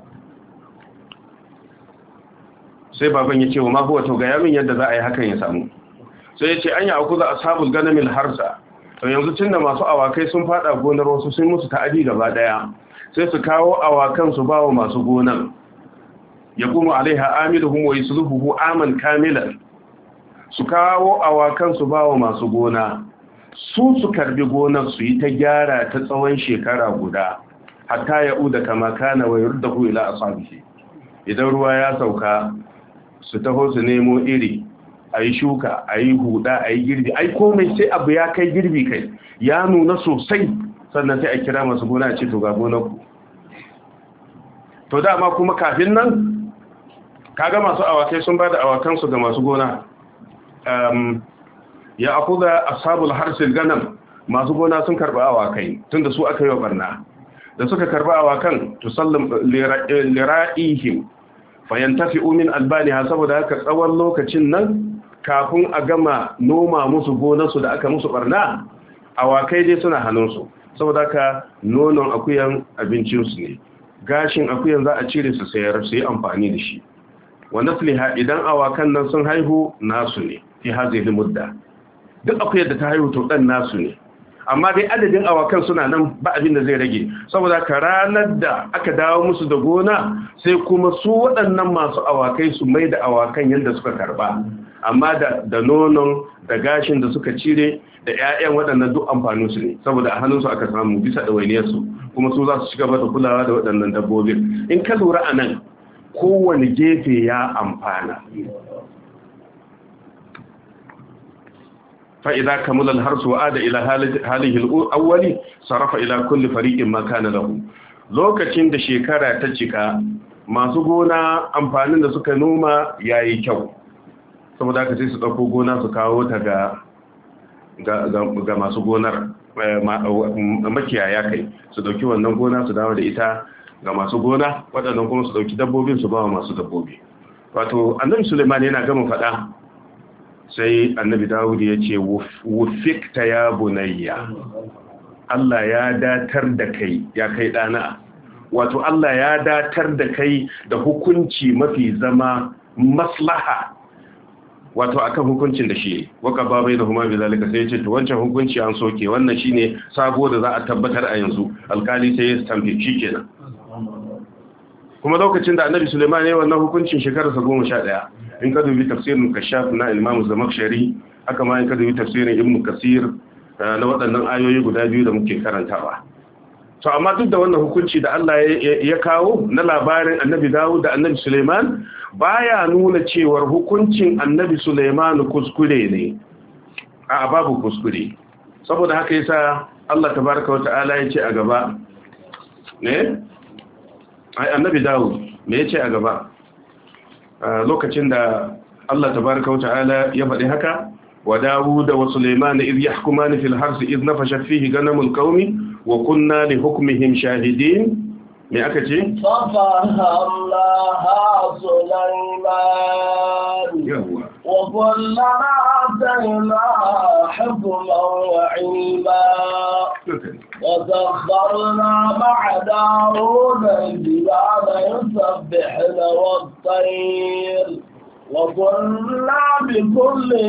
sai baban ya ce wa mahuwa to ga yamin yadda za a yi hakan ya samu sai ya ce an yi akuza ashabul ganamil harsa to yanzu tunda masu awakai sun fada gonar wasu sun musu ta'adi gaba daya sai su kawo awakan su bawa masu gonan ya kuma alaiha amiluhum wa yusluhu aman kamilan su kawo awakan su bawa masu gona su su karbi gonar su yi ta gyara ta tsawon shekara guda hatta ya'uda kama kana wa yurdahu ila ashabihi. Idan ruwa ya sauka su taho su nemo iri, ayi shuka, ayi huda, ayi girbi, ai komai sai abu ya kai girbi kai ya nuna sosai, sannan sai a kira masu gona a ce to ga gonarku. To dama kuma kafin nan kaga masu awakai sun bada awakansu ga masu gona. um, ya akuda ashabul harsil ganam, masu gona sun karba awakai tunda su aka yi wa barna. Da suka karba awakan to sallam lira'ihim fayantafi'u min albaniha, saboda haka tsawon lokacin nan kafin a gama noma musu gonarsu da aka musu barna, awakai dai suna hannunsu, saboda haka nonon akuyan abincinsu ne, gashin akuyan za a cire su sayar su yi amfani da shi. Wa nasliha, idan awakan nan sun haihu nasu ne fi hazihi mudda, duk akuyar da ta haihu to dan nasu ne, amma dai adadin awakan suna nan ba abin da zai rage, saboda ka ranar da aka dawo musu da gona sai kuma su waɗannan masu awakai su mai da awakan yadda suka karba, amma da da nonon da gashin da suka cire da ƴaƴan waɗannan duk amfanin su ne, saboda a hannunsu aka samu bisa ɗawainiyar su, kuma su za su ci gaba da kulawa da waɗannan dabbobin. In ka lura a nan kowane gefe ya amfana. فإذا كمل الحرث وعاد إلى حاله الأول صرف إلى كل فريق ما كان له. lokacin da shekara ta cika, masu gona amfanin da suka noma yayi kyau, saboda haka sai su dauko gona su kawo ta ga ga masu gonar, makiyaya kai su dauki wannan gona su dawo da ita ga masu gona, waɗannan kuma su dauki dabbobin su ba wa masu dabbobi. Wato annabi Sulaiman yana gama faɗa, sai annabi Dawud ya ce wufikta ya bunayya, Allah ya datar da kai ya kai dana, wato Allah ya datar da kai da hukunci mafi zama maslaha, wato akan hukuncin da shi waka babai da huma bizalika, sai ya ce to wancan hukunci an soke, wannan shine sabo da za a tabbatar a yanzu. Alkali sai ya stampe shi kenan. Kuma lokacin da annabi Sulaiman ya yi wannan hukuncin shekararsa goma sha ɗaya. In ka dubi tafsirin Kashaf na Imam Zamakhshari, haka ma in ka dubi tafsirin Ibn Kasir na waɗannan ayoyi guda biyu da muke karantawa. To amma duk da wannan hukunci da Allah ya kawo na labarin Annabi Dawud da Annabi Sulaiman, baya nuna cewar hukuncin Annabi Sulaiman kuskure ne. A babu kuskure. Saboda haka yasa Allah tabaraka wata'ala ya ce a gaba, ne? Ai Annabi Dawud me ya ce a gaba? Lokacin da Allah tabaraka wata'ala ya faɗi haka, wa Dawud wa Sulaiman idh yahkumani fil harsi idh nafashat fihi ganamul qaumi wa kunna li hukmihim shahidin. Me aka ce? Fafahamnaha Sulaiman wa kullana atayna hukman wa ilma wa sakharna ma'a Dawud al-jibala yusabbihna wat-tayr wa kunna bi kulli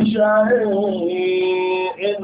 shay'in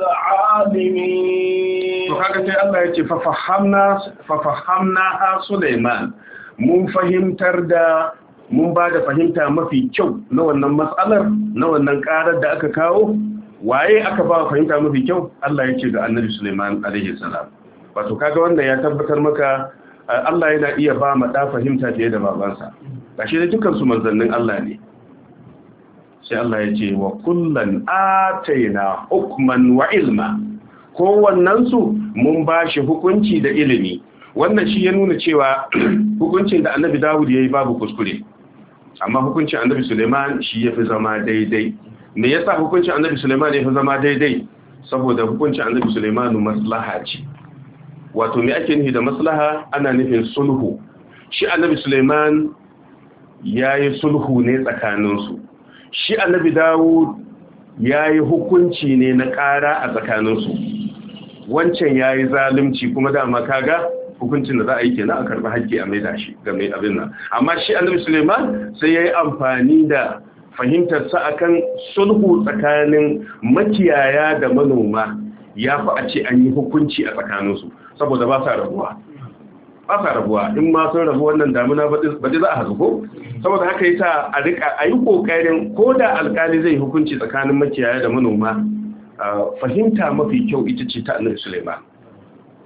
'alimin. To kaga sai Allah ya ce fafahamna fafahamna Sulaiman, mun fahimtar da mun ba da fahimta mafi kyau na wannan matsalar, na wannan karar da aka kawo. Waye aka ba fahimta mafi kyau? Allah ya ce ga Annabi Sulaiman alaihi salam. Wato kaga wanda ya tabbatar maka Allah yana iya ba ma da fahimta fiye da babansa. Gashi da dukkan su manzannin Allah ne. Sai Allah ya ce wa kullan ataina hukman wa ilma, kowannensu mun ba shi hukunci da ilimi. Wannan shi ya nuna cewa hukuncin da Annabi Dawud ya yi babu kuskure, amma hukuncin Annabi Sulaiman shi ya fi zama daidai. Me yasa hukuncin Annabi Sulaiman ya fi zama daidai? Saboda hukuncin Annabi Sulaiman maslaha ce. Wato me ake nufi da maslaha? Ana nufin sulhu. Shi Annabi Sulaiman ya yi sulhu ne tsakaninsu. Shi Annabi Dawud ya yi hukunci ne na ƙara a tsakaninsu. Wancan ya yi zalunci, kuma dama kaga hukuncin da za a yi kenan a karɓi haƙƙi a maida shi ga mai abin nan. Amma shi Annabi Sulaiman sai ya yi amfani da fahimtarsa akan sulhu tsakanin makiyaya da manoma, ya fi a ce an yi hukunci a tsakaninsu, saboda ba sa rabuwa. Ba sa rabuwa, in ma sun rabu wannan damuna baɗi za a hazu ko? Saboda haka yi ta a rika a yi ƙoƙarin, ko da alƙali zai hukunci tsakanin makiyaya da manoma, fahimta mafi kyau ita ce ta Annabi Sulaiman.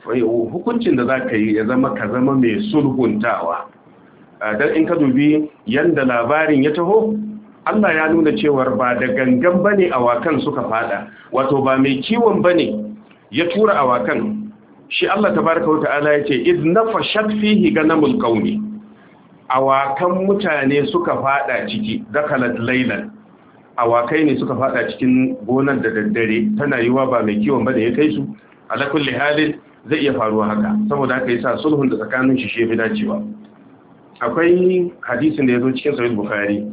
hukuncin da za ka yi ya zama ka zama mai sulhuntawa. Don in ka dubi yanda labarin ya taho, Allah ya nuna cewar ba da gangan bane awakan suka fada, wato ba mai kiwon bane ya tura awakan. Shi Allah tabaraka wa ta'ala ya ce iz nafashat fihi ganamul qaumi, awakan mutane suka fada ciki, dakalat laylan, awakai ne suka fada cikin gonar da daddare, tana yiwa ba mai kiwon bane ya kai su. Ala kulli halin zai iya faruwa haka, saboda haka yasa sulhun da tsakanin shi shefi dacewa. Akwai hadisin da ya zo cikin sahih Bukhari,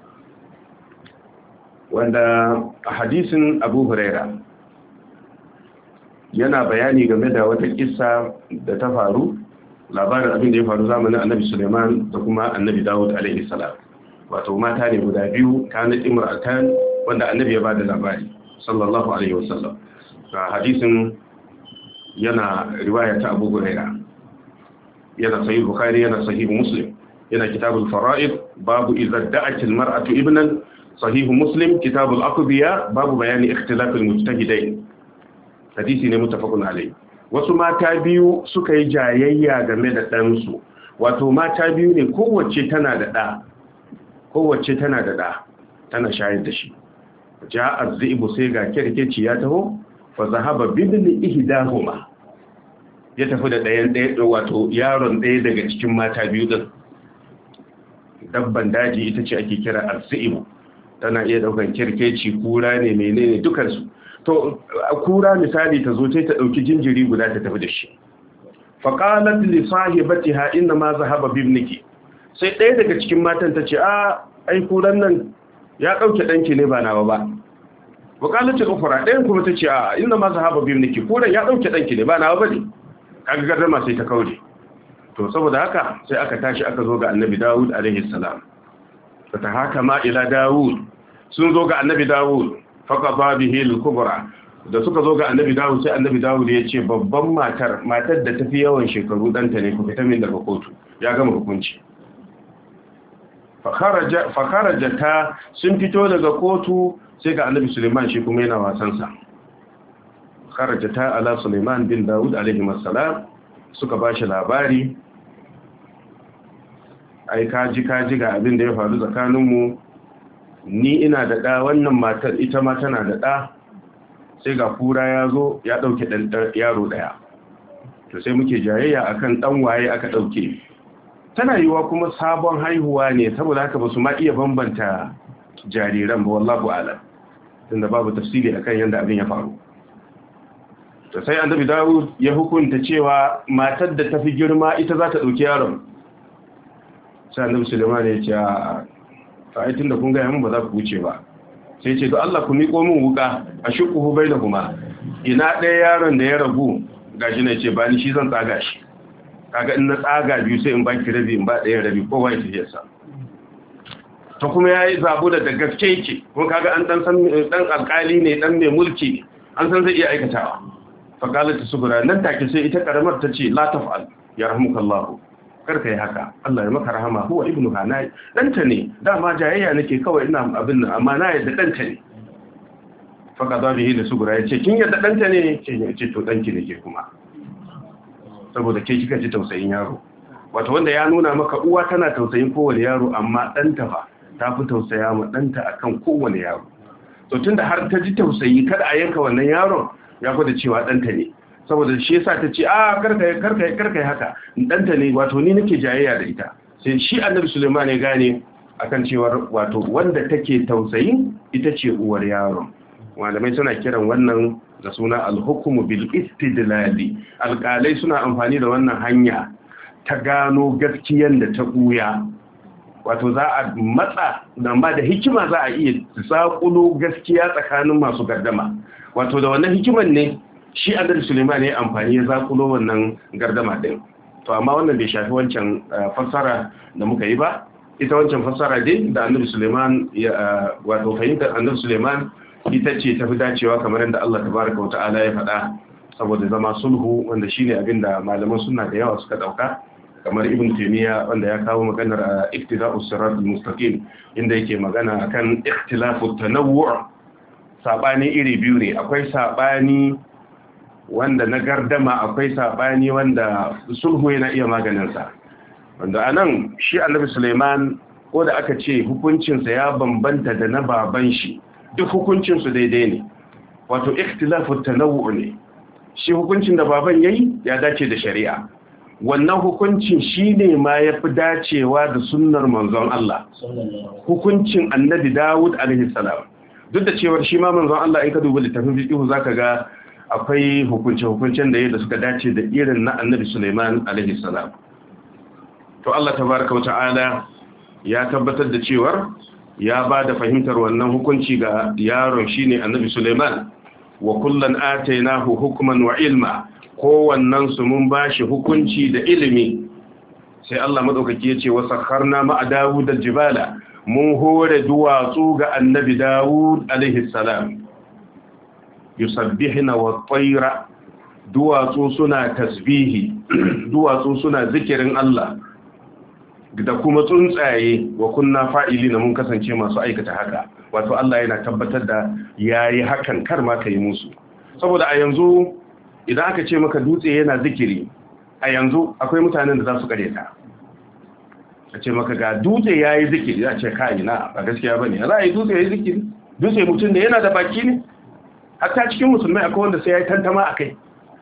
wanda a hadisin Abu Huraira yana bayani game da wata kissa da ta faru, labarin abin da ya faru zamanin Annabi Sulaiman da kuma Annabi Dawud alaihi salam. Wato mata ne guda biyu, kanat imra'atan, wanda Annabi ya bada labari sallallahu alaihi wasallam. Hadisin yana riwaya ta Abu Huraira, yana sahih Bukhari, yana sahih Muslim, yana kitabul fara'id, babu idza da'at al-mar'atu ibnan, sahih Muslim kitabul aqdiya, babu bayani ikhtilaf al-mujtahidain. Hadisi ne muttafaqun alayhi. Wasu mata biyu suka yi jayayya game da dan su, wato mata biyu ne, kowace tana da da kowace tana da da tana shayar da shi. Ja'a az-zi'bu, sai ga kirkeci ya taho, fa zahaba bibni ihdahuma, ya tafi da ɗayan ɗaya, wato yaron ɗaya daga cikin mata biyu din. Dabban daji ita ce ake kira az-zi'bu, tana iya daukan kirkeci, kura ne, menene dukansu. To kura misali ta zo ta dauki jinjiri guda ta tafi da shi. Fa qalat li sahibatiha inna ma zahaba bibniki, sai ɗaya daga cikin matan ta ce a ai kuran nan ya dauke danki ne ba nawa ba. Wa qalat al-ukhra, ɗayan kuma ta ce a inna ma zahaba bibniki, kuran ya dauke danki ne ba nawa bane. Kaga gardama sai ta kaure. To saboda haka sai aka tashi aka zo ga Annabi Dawud alaihi salam. Fata haka ma ila Dawud, sun zo ga Annabi Dawud, faqada bihi al-kubra. Da suka zo ga Annabi Dawud, sai Annabi Dawud ya ce babban matar, matar da tafi yawan shekaru danta ne, ku fita min daga kotu. Ya gama hukunci. Fa kharaja fa kharajata, sun fito daga kotu, sai ga Annabi Sulaiman shi kuma yana wasan sa. Kharajata ala Sulaiman bin Dawud alaihi assalam, suka bashi labari, ai kaji kaji ga abin da ya faru tsakaninmu, ni ina da ɗa, wannan matar ita ma tana da ɗa, sai ga kura ya zo ya ɗauke yaro ɗaya. To sai muke jayayya akan ɗan waye aka ɗauke. Tana yiwa kuma sabon haihuwa ne, saboda haka ba su ma iya bambanta jariran ba, wallahu a'lam, tunda babu tafsiri akan yadda abin ya faru. To sai Annabi Dawud ya hukunta cewa matar da tafi girma ita za ta ɗauki yaron. Sai Annabi Sulaiman ya ce a fa'itin da kun ga yamin ba za ku wuce ba. Sai ce to Allah ku miƙo min wuka a shukuhu bainahuma, ina ɗaya yaron da ya ragu gashi ne ce ba ni shi zan tsaga shi. Kaga in na tsaga biyu sai in baki rabi, in ba ɗaya rabi, kowa ya tafi sa. To kuma yayi zabo da da gaske yake, kun kaga an dan san dan alƙali ne, dan mai mulki, an san zai iya aikatawa. Fa qalat subra, nan take sai ita karamar ta ce la taf'al yarhamukallahu, karka yi haka, Allah ya maka rahama, huwa ibnu hanai, danta ne, dama jayayya nake kawai ina abin nan, amma na yadda danta ne. Fa qada bihi da subra, yace kin yadda danta ne, ce to danki ne ke kuma, saboda ke kika ji tausayin yaro. Wato wanda ya nuna maka uwa tana tausayin kowane yaro, amma danta fa ta fi tausaya ma danta akan kowane yaro. To tunda har ta ji tausayi kada a yanka wannan yaron, ya gwada cewa danta ne, saboda shi yasa ta ce a karka karka karka haka, danta ne, wato ni nake jayayya da ita. Sai shi Annabi Sulaiman ya gane akan cewa wato wanda take tausayin ita ce uwar yaron. Malamai suna kiran wannan da suna al-hukmu bil istidlali. Alƙalai suna amfani da wannan hanya ta gano gaskiyar da ta buya. Wato za a matsa, amma da hikima za a iya zaƙulo gaskiya tsakanin masu gardama. Wato da wannan hikiman ne shi Annabi Sulaiman ya amfani ya zakulo wannan gardama din. To amma wannan bai shafi wancan fassara da muka yi ba. Ita wancan fassara dai da Annabi Sulaiman ya wato fahimtar Annabi Sulaiman ita ce tafi dacewa kamar yadda Allah tabaraka wata'ala ya faɗa, saboda zama sulhu, wanda shine abin da malaman sunna da yawa suka dauka, kamar Ibn Taymiyyah wanda ya kawo maganar iktida'us siratal mustaqim, inda yake magana akan ikhtilafut tanawwu'. Sabani iri biyu ne, akwai sabani wanda na gardama akwai sabani wanda sulhu yana iya maganinsa. Wanda anan shi Annabi Sulaiman ko da aka ce hukuncinsa ya bambanta da na baban shi, duk hukuncinsu daidai ne, wato ikhtilafu tanawwu ne. Shi hukuncin da baban yayi ya dace da shari'a, wannan hukuncin shine ma yafi dacewa da sunnar manzon Allah, hukuncin Annabi Dawud alaihi salam. Duk da cewa shi ma manzon Allah in ka duba littafin fiqh zaka ga akwai hukunce hukuncen da yake da suka dace da irin na Annabi Sulaiman alaihi salam. To Allah tabaaraka wa ta'ala ya tabbatar da cewa ya ba da fahimtar wannan hukunci ga yaron shine Annabi Sulaiman. Wa kullan atainahu hukman wa ilma, kowannen su mun bashi hukunci da ilimi. Sai Allah madaukaki yace wa sakharna ma Dawud al-jibala, mun hore duwatsu ga Annabi Dawud alaihi salam. Yusabbihuna wat-tayra, duwatsu suna tasbihi, duwatsu suna zikirin Allah, da kuma tsuntsaye. Wa kunna fa'ilina, mun kasance masu aikata haka. Wato Allah yana tabbatar da yayi hakan, kar ma kai musu. Saboda a yanzu idan aka ce maka dutse yana zikiri, a yanzu akwai mutanen da za su kare ta. A ce maka ga dutse yayi zikiri, za a ce kai na ba gaskiya bane. Za a yi dutse yayi zikiri? Dutse mutum da yana da baki ne? Hatta cikin musulmai akwai wanda sai yayi tantama akai.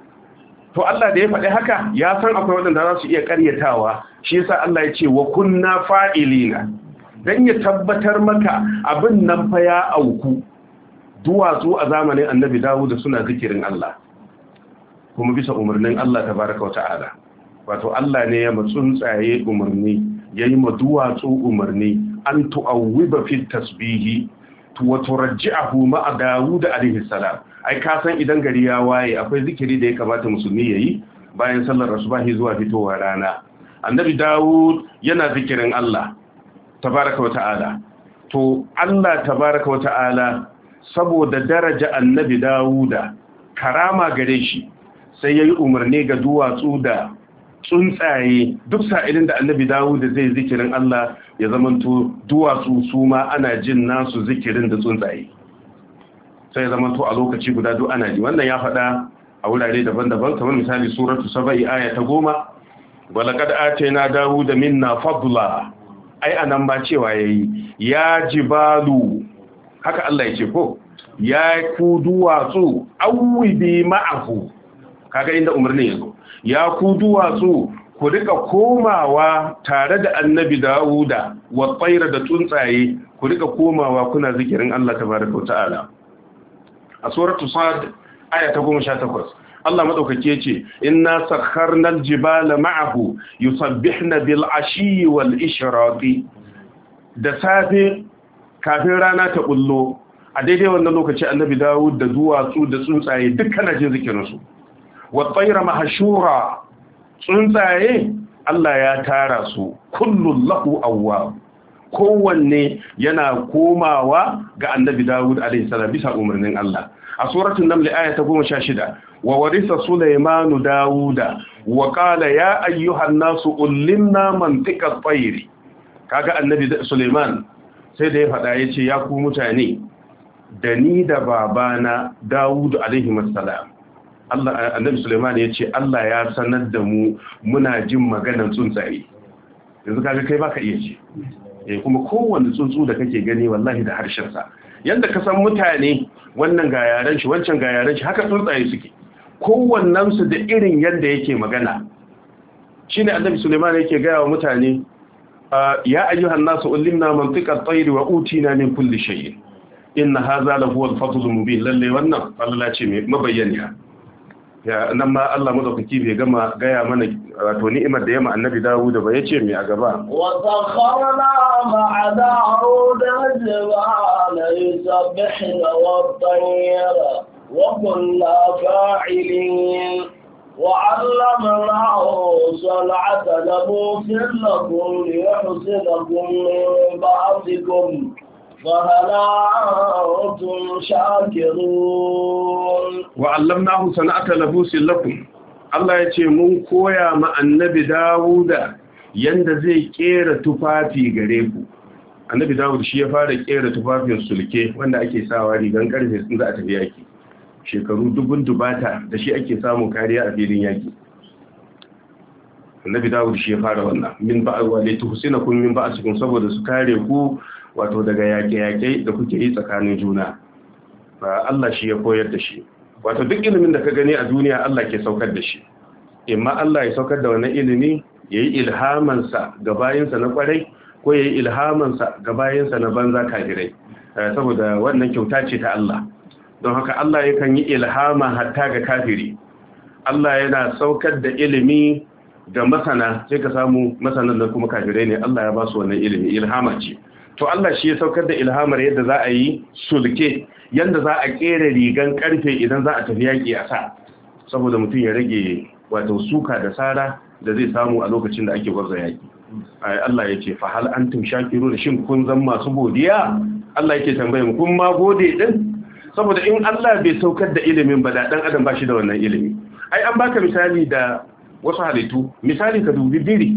To Allah da ya faɗi haka ya san akwai wanda za su iya ƙaryatawa, shi yasa Allah ya ce wa kunna fa'ilina, dan ya tabbatar maka abin nan fa ya auku. Duwatsu a zamanin Annabi Dawud suna zikirin Allah, kuma bisa umarnin Allah tabaraka wa ta'ala. Wato Allah ne ya matsuntsaye umarni, yayi ma duwatsu umarni an tu'awwiba fi tasbihi wa turji'ahu ma Dawud alaihi salam. Ai ka san idan gari ya waye akwai zikiri da ya kamata musulmi yayi bayan sallar asubahi zuwa fitowar rana. Annabi Dawud yana zikirin Allah tabaraka wa ta'ala. To Allah tabaraka wa ta'ala saboda daraja Annabi Dawuda, karama gare shi, sai yayi umarni ga duwatsu da tsuntsaye duk sa'ilin da Annabi Dawuda zai zikirin Allah ya zamanto duwatsu su ma ana jin nasu zikirin da tsuntsaye. Sai ya zamanto a lokaci guda duk ana ji. Wannan ya faɗa a wurare daban-daban, kamar misali suratu saba'i aya ta goma, walaqad atayna Dawuda minna fadla. Ai anan ba cewa yayi ya jibalu, haka Allah ya ce ko ya ku duwatsu awwibi ma'ahu, kaga inda umarni yazo, ya ku duwatsu ku rika komawa tare da Annabi Dawuda, wa tsaira da tsuntsaye ku rika komawa kuna zikirin Allah tabaraka wa ta'ala. A suratu Sad aya ta goma sha takwas Allah madaukake yace inna sakharna al-jibala ma'ahu yusabbihna bil ashi wal ishraqi. Da safe kafin rana ta bullo, a daidai wannan lokaci Annabi Dawud da duwatsu da tsuntsaye dukkan jin zikirin su. Wa tayra mahshura, tsuntsaye Allah ya tara su, kullun lahu awwab, kowanne yana komawa ga Annabi Dawud alaihi salam bisa umarnin Allah. A suratul Naml aya ta goma sha shida, wa warisa Sulaimanu Dawuda wa qala ya ayyuhan nasu ullimna mantiqat tayri. Kaga Annabi Sulaiman sai da ya faɗa yace ya ku mutane, da ni da babana Dawud alaihi salam, Allah Annabi Sulaiman yace Allah ya sanar da mu muna jin maganar tsuntsaye. Yanzu kaga kai baka iya ji. Eh kuma kowanne tsuntsu da kake gani wallahi da harshen sa. Yanda ka san mutane wannan ga yaran shi wancan ga yaran shi, haka tsuntsaye suke. Kowannen su da irin yanda yake magana. Shine Annabi Sulaiman yake ga wa mutane, ya ayyuhan nasu ullimna mantiqat tayri wa utina min kulli shay'in. Inna hadha lahu al-fadlul mubin. Lalle wannan Allah ce mai mabayyana. Ya nan ma Allah madaukaki bai gama gaya mana wato ni'imar da yamma Annabi Dawud ba, yace mai a gaba. Wa sakharna ma'a Dawud al-jibala yusabbihna wat-tayra wa kunna fa'ilin wa 'allamnahu san'ata labusin lakum liyahsinakum min ba'dikum فهل أنتم شاكرون. وعلمناه صنعة لبوس لكم. Allah ya ce mun koya ma Annabi Dawuda yanda zai kera tufafi gare ku. Annabi Dawud shi ya fara kera tufafin sulke wanda ake sawa rigan karfe sun za a tafi yaki. shekaru dubun dubata da shi ake samun kariya a filin yaki. Annabi Dawud shi ya fara wannan min ba'a wa la tuhsinakum min ba'sikum saboda su kare ku wato daga yaƙe-yaƙe da kuke yi tsakanin juna. Allah shi ya koyar da shi. Wato duk ilimin da ka gani a duniya Allah ke saukar da shi. Imma Allah ya saukar da wannan ilimi yayi ilhaman sa ga bayinsa na kwarai ko yayi ilhaman sa ga bayinsa na banza kafirai. Saboda wannan kyauta ce ta Allah. Don haka Allah yakan yi ilhama hatta ga kafiri. Allah yana saukar da ilimi ga masana, sai ka samu masanan da kuma kafirai ne Allah ya ba su wannan ilimi, ilhama ce. To Allah shi ya saukar da ilhamar yadda za a yi sulke, yadda za a kera rigan karfe idan za a tafi yaki a sa, saboda mutum ya rage wato suka da sara da zai samu a lokacin da ake gwarza yaki. Allah ya ce fa hal antum shakirun, shin kun zan masu godiya? Allah yake tambaye mu kun ma gode din? Saboda in Allah bai saukar da ilimin ba da dan adam ba shi da wannan ilimi. Ai an baka misali da wasu halittu, misali ka dubi biri.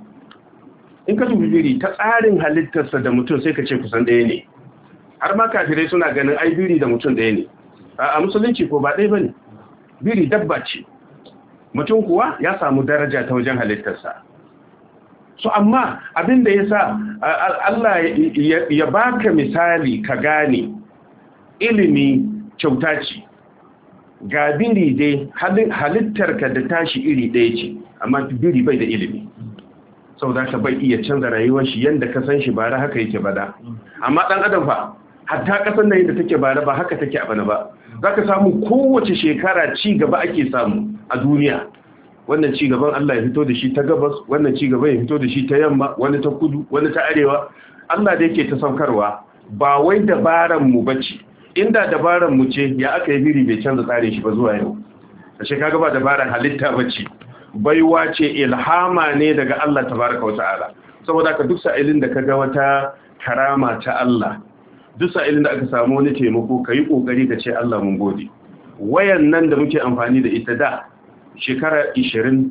In ka dubi biri ta tsarin halittarsa da mutum sai ka ce kusan ɗaya ne. Har ma kafirai suna ganin ai biri da mutum ɗaya ne. A musulunci ko ba ɗaya ba ne. Biri dabba ce. Mutum kuwa ya samu daraja ta wajen halittarsa. So amma abin da ya sa Allah ya baka misali ka gane ilimi kyauta ce. Ga biri dai halittarka da tashi iri ɗaya ce, amma biri bai da ilimi. Sau da ka bai iya canza rayuwar shi yadda ka san shi bara haka yake bada. Amma ɗan adam fa, hatta ƙasar da yadda take bara ba haka take a bana ba. Za ka samu kowace shekara ci gaba ake samu a duniya. Wannan ci gaban Allah ya fito da shi ta gabas, wannan ci gaban ya fito da shi ta yamma, wani ta kudu, wani ta arewa. Allah da yake ta saukarwa, ba wai dabaran mu bace. Inda dabaran mu ce ya aka yi biri bai canza tsarin shi ba zuwa yau. Ashe kaga ba dabaran halitta bace. Baiwa ce, ilhama ne daga Allah tabaraka wata'ala. Saboda ka duk sa'ilin da kaga wata karama ta Allah, duk sa'ilin da aka samu wani taimako kai kokari ka ce Allah mun gode. Wayan nan da muke amfani da ita da shekara ishirin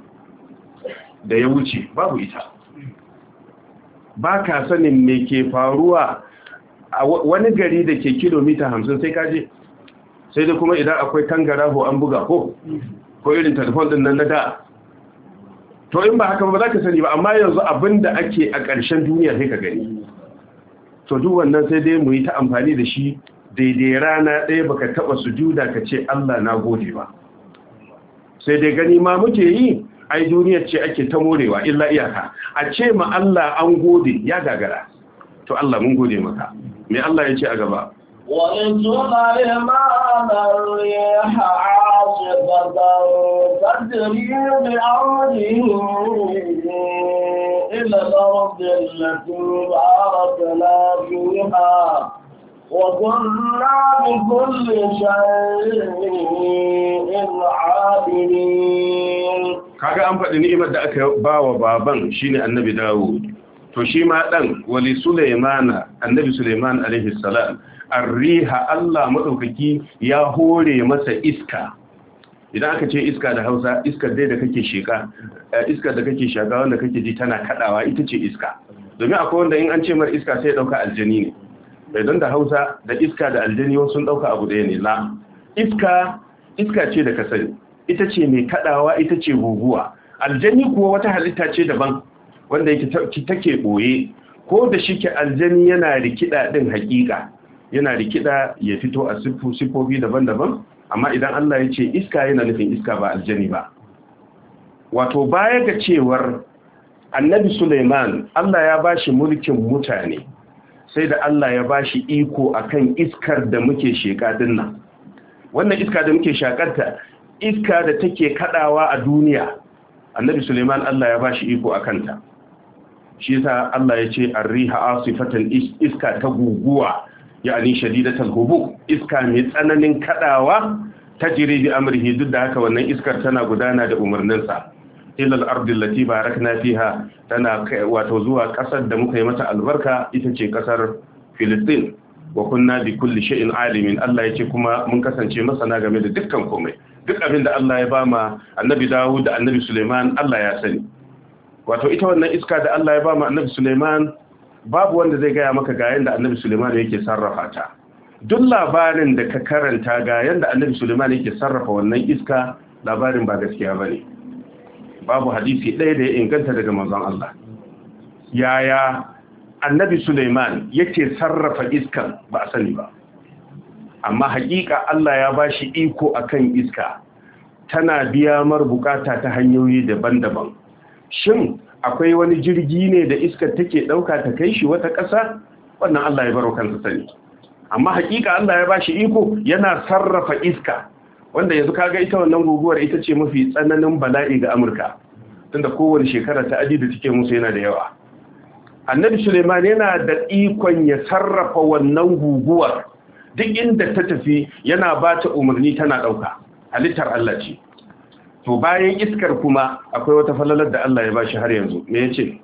da ya wuce babu ita. Ba ka sanin me ke faruwa a wani gari da ke kilomita hamsin sai kaje, sai da kuma idan akwai tangaraho an buga ko ko irin telefon din nan na da, to in ba haka ba za ka sani ba. Amma yanzu abin da ake a ƙarshen duniya sai ka gani, to duk wannan sai dai mu yi ta amfani da shi daidai rana ɗaya baka taɓa sujuda ka ce Allah na gode ba, sai dai gani ma muke yi ai duniyar ce ake ta morewa illa iyaka. A ce ma Allah an gode ya gagara. To Allah mun gode maka. Me Allah ya ce a gaba? وَإِنْ سُلَيْمَانَ الرِّيحَ عَاصِفَةً تَجْرِي بِأَمْرِهِ إِلَى الْأَرْضِ الَّتِي بَارَكْنَا فِيهَا وَكُنَّا بِكُلِّ شَيْءٍ عَالِمِينَ. Kaga an faɗi ni'imar da aka ba wa baban shine Annabi Dawud. To shi ma ɗan wali Sulaimana, Annabi Sulaiman alaihi salam, arriha Allah maɗaukaki ya hore masa iska. Idan aka ce iska da Hausa, iskar dai da kake sheka, iskar da kake shaka wanda kake ji tana kadawa ita ce iska. Domin akwai wanda in an ce mar iska sai ya dauka aljani ne. Bai don da Hausa da iska da aljani wasu sun dauka abu ɗaya ne. La, iska iska ce da ka sani. Ita ce mai kadawa, ita ce guguwa. Aljani kuwa wata halitta ce daban wanda yake take boye, ko da shike aljani yana rikida din hakika, yana rikida ya fito a siffu sifofi daban-daban, amma idan Allah ya ce iska yana nufin iska ba aljani ba. Wato baya ga cewar Annabi Sulaiman Allah ya bashi mulkin mutane, sai da Allah ya bashi iko akan iskar da muke sheka dinnan. Wannan iska da muke shakarta, iska da take kadawa a duniya, Annabi Sulaiman Allah ya bashi iko akan ta. Shi yasa Allah ya ce arriha asifatan, iska ta guguwa, yani shadidatul hubub, iska mai tsananin kadawa, tajri bi amrihi, duk da haka wannan iskar tana gudana da umarninsa. Ilal ardi allati barakna fiha, tana wato zuwa kasar da muka yi mata albarka, ita ce kasar Filistin. Wa kunna bi kulli shay'in alimin, Allah yace kuma mun kasance masana game da dukkan komai. Duk abin da Allah ya bama Annabi Dawud da Annabi Sulaiman Allah ya sani. Wato ita wannan iska da Allah ya bama Annabi Sulaiman, babu wanda zai gaya maka ga yanda Annabi Sulaiman yake sarrafa ta. duk labarin da ka karanta ga yanda annabi Sulaiman yake sarrafa wannan iska labarin ba gaskiya bane babu hadisi ɗaya da ya inganta daga manzon Allah yaya annabi Sulaiman yake sarrafa iskan ba a sani ba amma hakika Allah ya bashi iko akan iska tana biya mar bukata ta hanyoyi daban-daban shin akwai wani jirgi ne da iskar take dauka ta kai shi wata ƙasa wannan Allah ya baro kansa sani amma hakika Allah ya bashi iko yana sarrafa iska wanda yanzu kaga ita wannan guguwar ita ce mafi tsananin bala'i ga Amurka tunda kowace shekara ta aji da take musu yana da yawa annabi Suleiman yana da ikon ya sarrafa wannan guguwar duk inda ta tafi yana ba ta umarni tana dauka halittar Allah ce to bayan iskar kuma akwai wata falalar da Allah ya bashi har yanzu me yace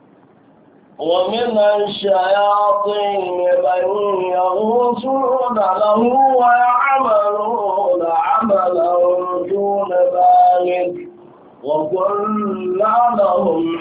wa min ash-shayatin man yaghusuna lahu wa ya'maluna 'amalan duna dhalik wa kunna lahum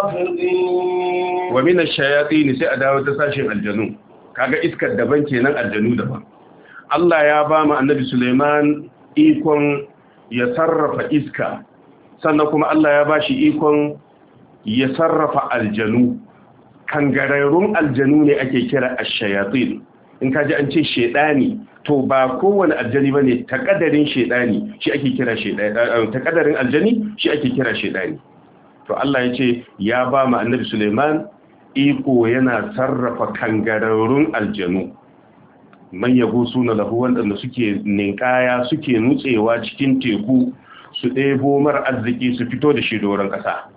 hafizin wa min ash-shayatin sai adawa ta sashin aljanu kaga iskar daban kenan aljanu daban Allah ya ba mu annabi Suleiman ikon ya sarrafa iska sannan kuma Allah ya bashi ikon ya sarrafa aljanu kangararrun aljanu ne ake kira ash-shayatin in kaji an ce shedani to ba kowane aljani bane takaddarin shedani shi ake kira shedani takaddarin aljani shi ake kira shedani to Allah ya ce ya ba mu annabi Suleiman iko yana sarrafa kangararrun aljanu man yago suna lahu wanda suke ninkaya suke nutsewa cikin teku su ɗebo mar arziki su fito da shi doron ƙasa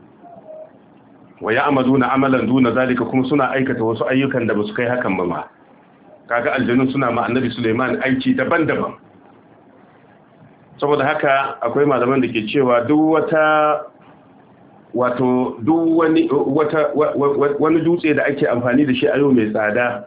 wa ya'maluna amalan duna zalika kuma suna aikata wasu ayyukan da basu kai hakan ba ma kaga aljanu suna ma annabi Suleiman aiki daban-daban saboda haka akwai malaman da ke cewa duk wata wato duk wani wata wani dutse da ake amfani da shi a yau mai tsada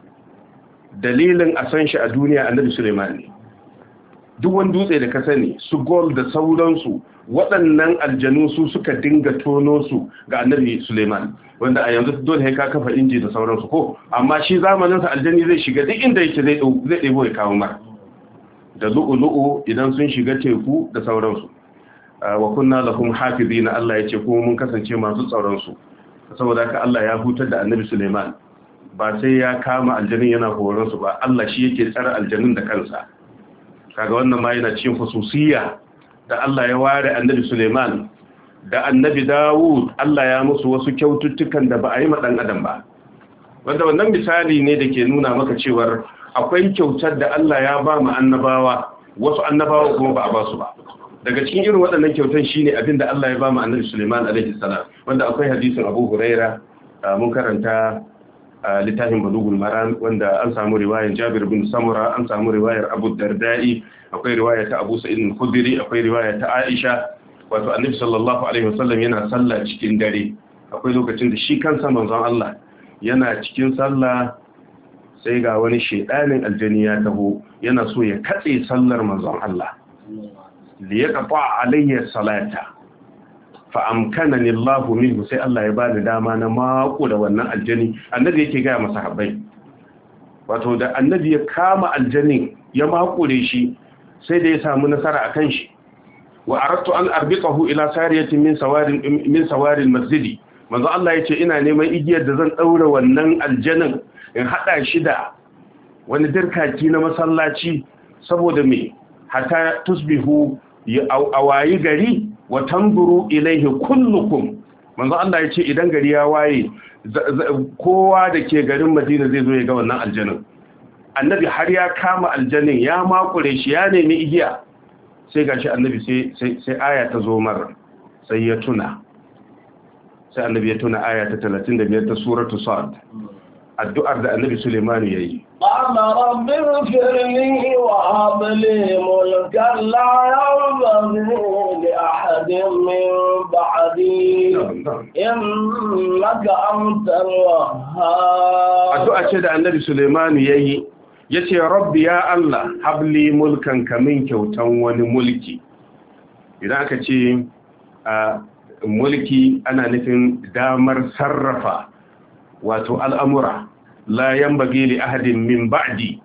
dalilin a san shi a duniya annabi Suleiman ne duk wani dutse da ka sani su gold da sauransu waɗannan aljanu su suka dinga tono su ga annabi Suleiman wanda a yanzu dole sai ka kafa inji da sauransu ko amma shi zamanin sa aljani zai shiga duk inda yake zai zai ɗebo ya kawo mar da lu'ulu'u idan sun shiga teku da sauransu wa kunna lahum hafizina Allah yace kuma mun kasance masu tsaron su saboda haka Allah ya hutar da annabi Suleiman ba sai ya kama aljanin yana horon su ba Allah shi yake tsara aljanin da kansa kaga wannan ma yana cikin khususiyya da Allah ya ware annabi Suleiman da annabi Dawud Allah ya musu wasu kyaututtukan da ba a yi ma dan adam ba wanda wannan misali ne da ke nuna maka cewa akwai kyautar da Allah ya ba mu annabawa wasu annabawa kuma ba a ba su ba daga cikin irin waɗannan kyautan shine abinda Allah ya ba mu annabi Suleiman alaihi salam wanda akwai hadisin Abu Huraira mun karanta littafin Bulughul Maram wanda an samu riwayar Jabir bin Samura an samu riwayar Abu Darda'i akwai riwaya ta Abu Sa'id al-Khudri akwai riwaya ta Aisha wato annabi sallallahu alaihi wasallam yana sallah cikin dare akwai lokacin da shi kansa manzon Allah yana cikin sallah sai ga wani shedanin aljani ya taho yana so ya katse sallar manzon Allah li yaqta alayya salata fa amkanani Allah minhu sai Allah ya bani dama na mako da wannan aljani annabi yake ga masahabbai wato da annabi ya kama aljani ya makure shi sai da ya samu nasara akan shi wa aradtu an arbitahu ila sariyatin min sawarin min sawarin masjidi manzo Allah yace ina neman igiyar da zan daura wannan aljanin in hada shi da wani dirkaki na masallaci saboda me hatta tusbihu ya awayi gari wa tanzuru ilaihi kullukum manzo Allah yace idan gari ya waye kowa da ke garin Madina zai zo ya ga wannan aljanin annabi har ya kama aljanin ya makure shi ya nemi igiya sai gashi annabi sai sai aya ta zo mar sai ya tuna sai annabi ya tuna aya ta talatin da biyar ta suratu sad addu'ar da annabi Sulaiman yayi qala rabbi ighfirli wa hab li mulkan la yanbaghi li ahadin min ba'di innaka antal wahhab addu'a ce da annabi Sulaiman yayi yace rabbi ya Allah habli mulkan kamin kyautan wani mulki idan aka ce a mulki ana nufin damar sarrafa wato al'amura la yanbaghi li ahadin min ba'di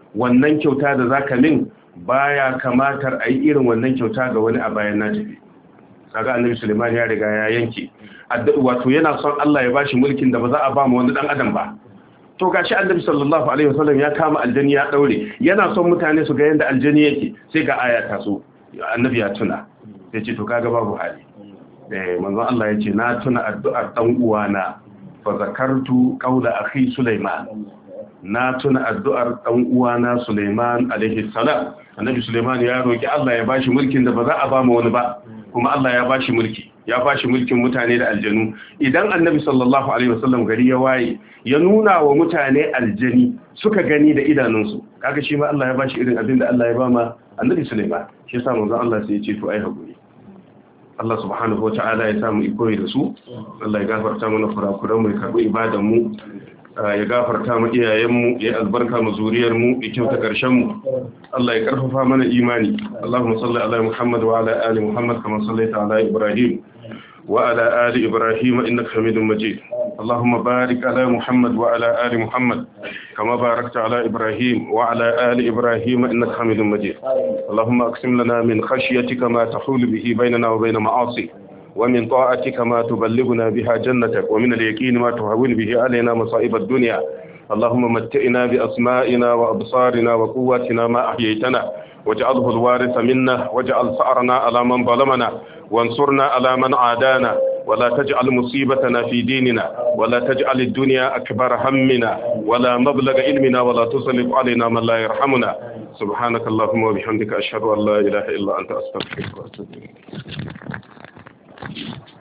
wannan kyauta da zaka min baya kamatar a yi irin wannan kyauta ga wani a bayan na tafi. Kaga annabi Sulaiman ya riga ya yanke wato yana son Allah ya bashi mulkin da ba za a ba mu wani dan adam ba. To gashi annabi sallallahu alaihi wasallam ya kama aljani ya daure, yana son mutane su ga yanda aljani yake, sai ga aya ta so annabi ya tuna, sai ce to kaga babu hali. Eh manzon Allah ya ce na tuna addu'ar dan uwana fa zakartu qawla akhi Sulaiman, na tuna addu'ar dan uwana Sulaiman alaihi salam. Annabi Sulaiman ya roki Allah ya bashi mulkin da ba za a ba mu wani ba, kuma Allah ya bashi mulki, ya bashi mulkin mutane da aljanu. Idan annabi sallallahu alaihi wasallam gari ya waye ya nuna wa mutane aljani suka gani da idanunsu, kaga shi ma Allah ya bashi irin abin da Allah ya ba ma annabi Sulaiman. Shi yasa manzon Allah sai ya ce to ai hakuri. Allah subhanahu wata'ala ya samu ikoyi da su. Allah ya gafarta mana kurakuran mu, ya karbi ibadan mu, ya gafarta mu iyayen mu, ya albarka mu zuriyar mu, ya kyauta karshen mu. Allah ya karfafa mana imani. Allahumma salli ala Muhammad wa ala ali Muhammad kama sallaita ala Ibrahim wa ala ali Ibrahim innaka Hamidum Majid. Allahumma barik ala Muhammad wa ala ali Muhammad kama barakta ala Ibrahim wa ala ali Ibrahim innaka Hamidum Majid. Allahumma aqsim lana min khashyatika ma tahulu bihi bainana wa bain ma'asik, ومن طاعتك ما تبلغنا بها جنتك، ومن اليقين ما تهون به علينا مصائب الدنيا. اللهم متئنا بأسمائنا وأبصارنا وقواتنا ما أحييتنا، واجعله الوارث منا، واجعل ثأرنا على من ظلمنا، وانصرنا على من عادانا، ولا تجعل مصيبتنا في ديننا، ولا تجعل الدنيا أكبر همنا ولا مبلغ علمنا، ولا تسلط علينا من لا يرحمنا. سبحانك اللهم وبحمدك أشهد أن لا إله إلا أنت أستغفرك وأتوب إليك.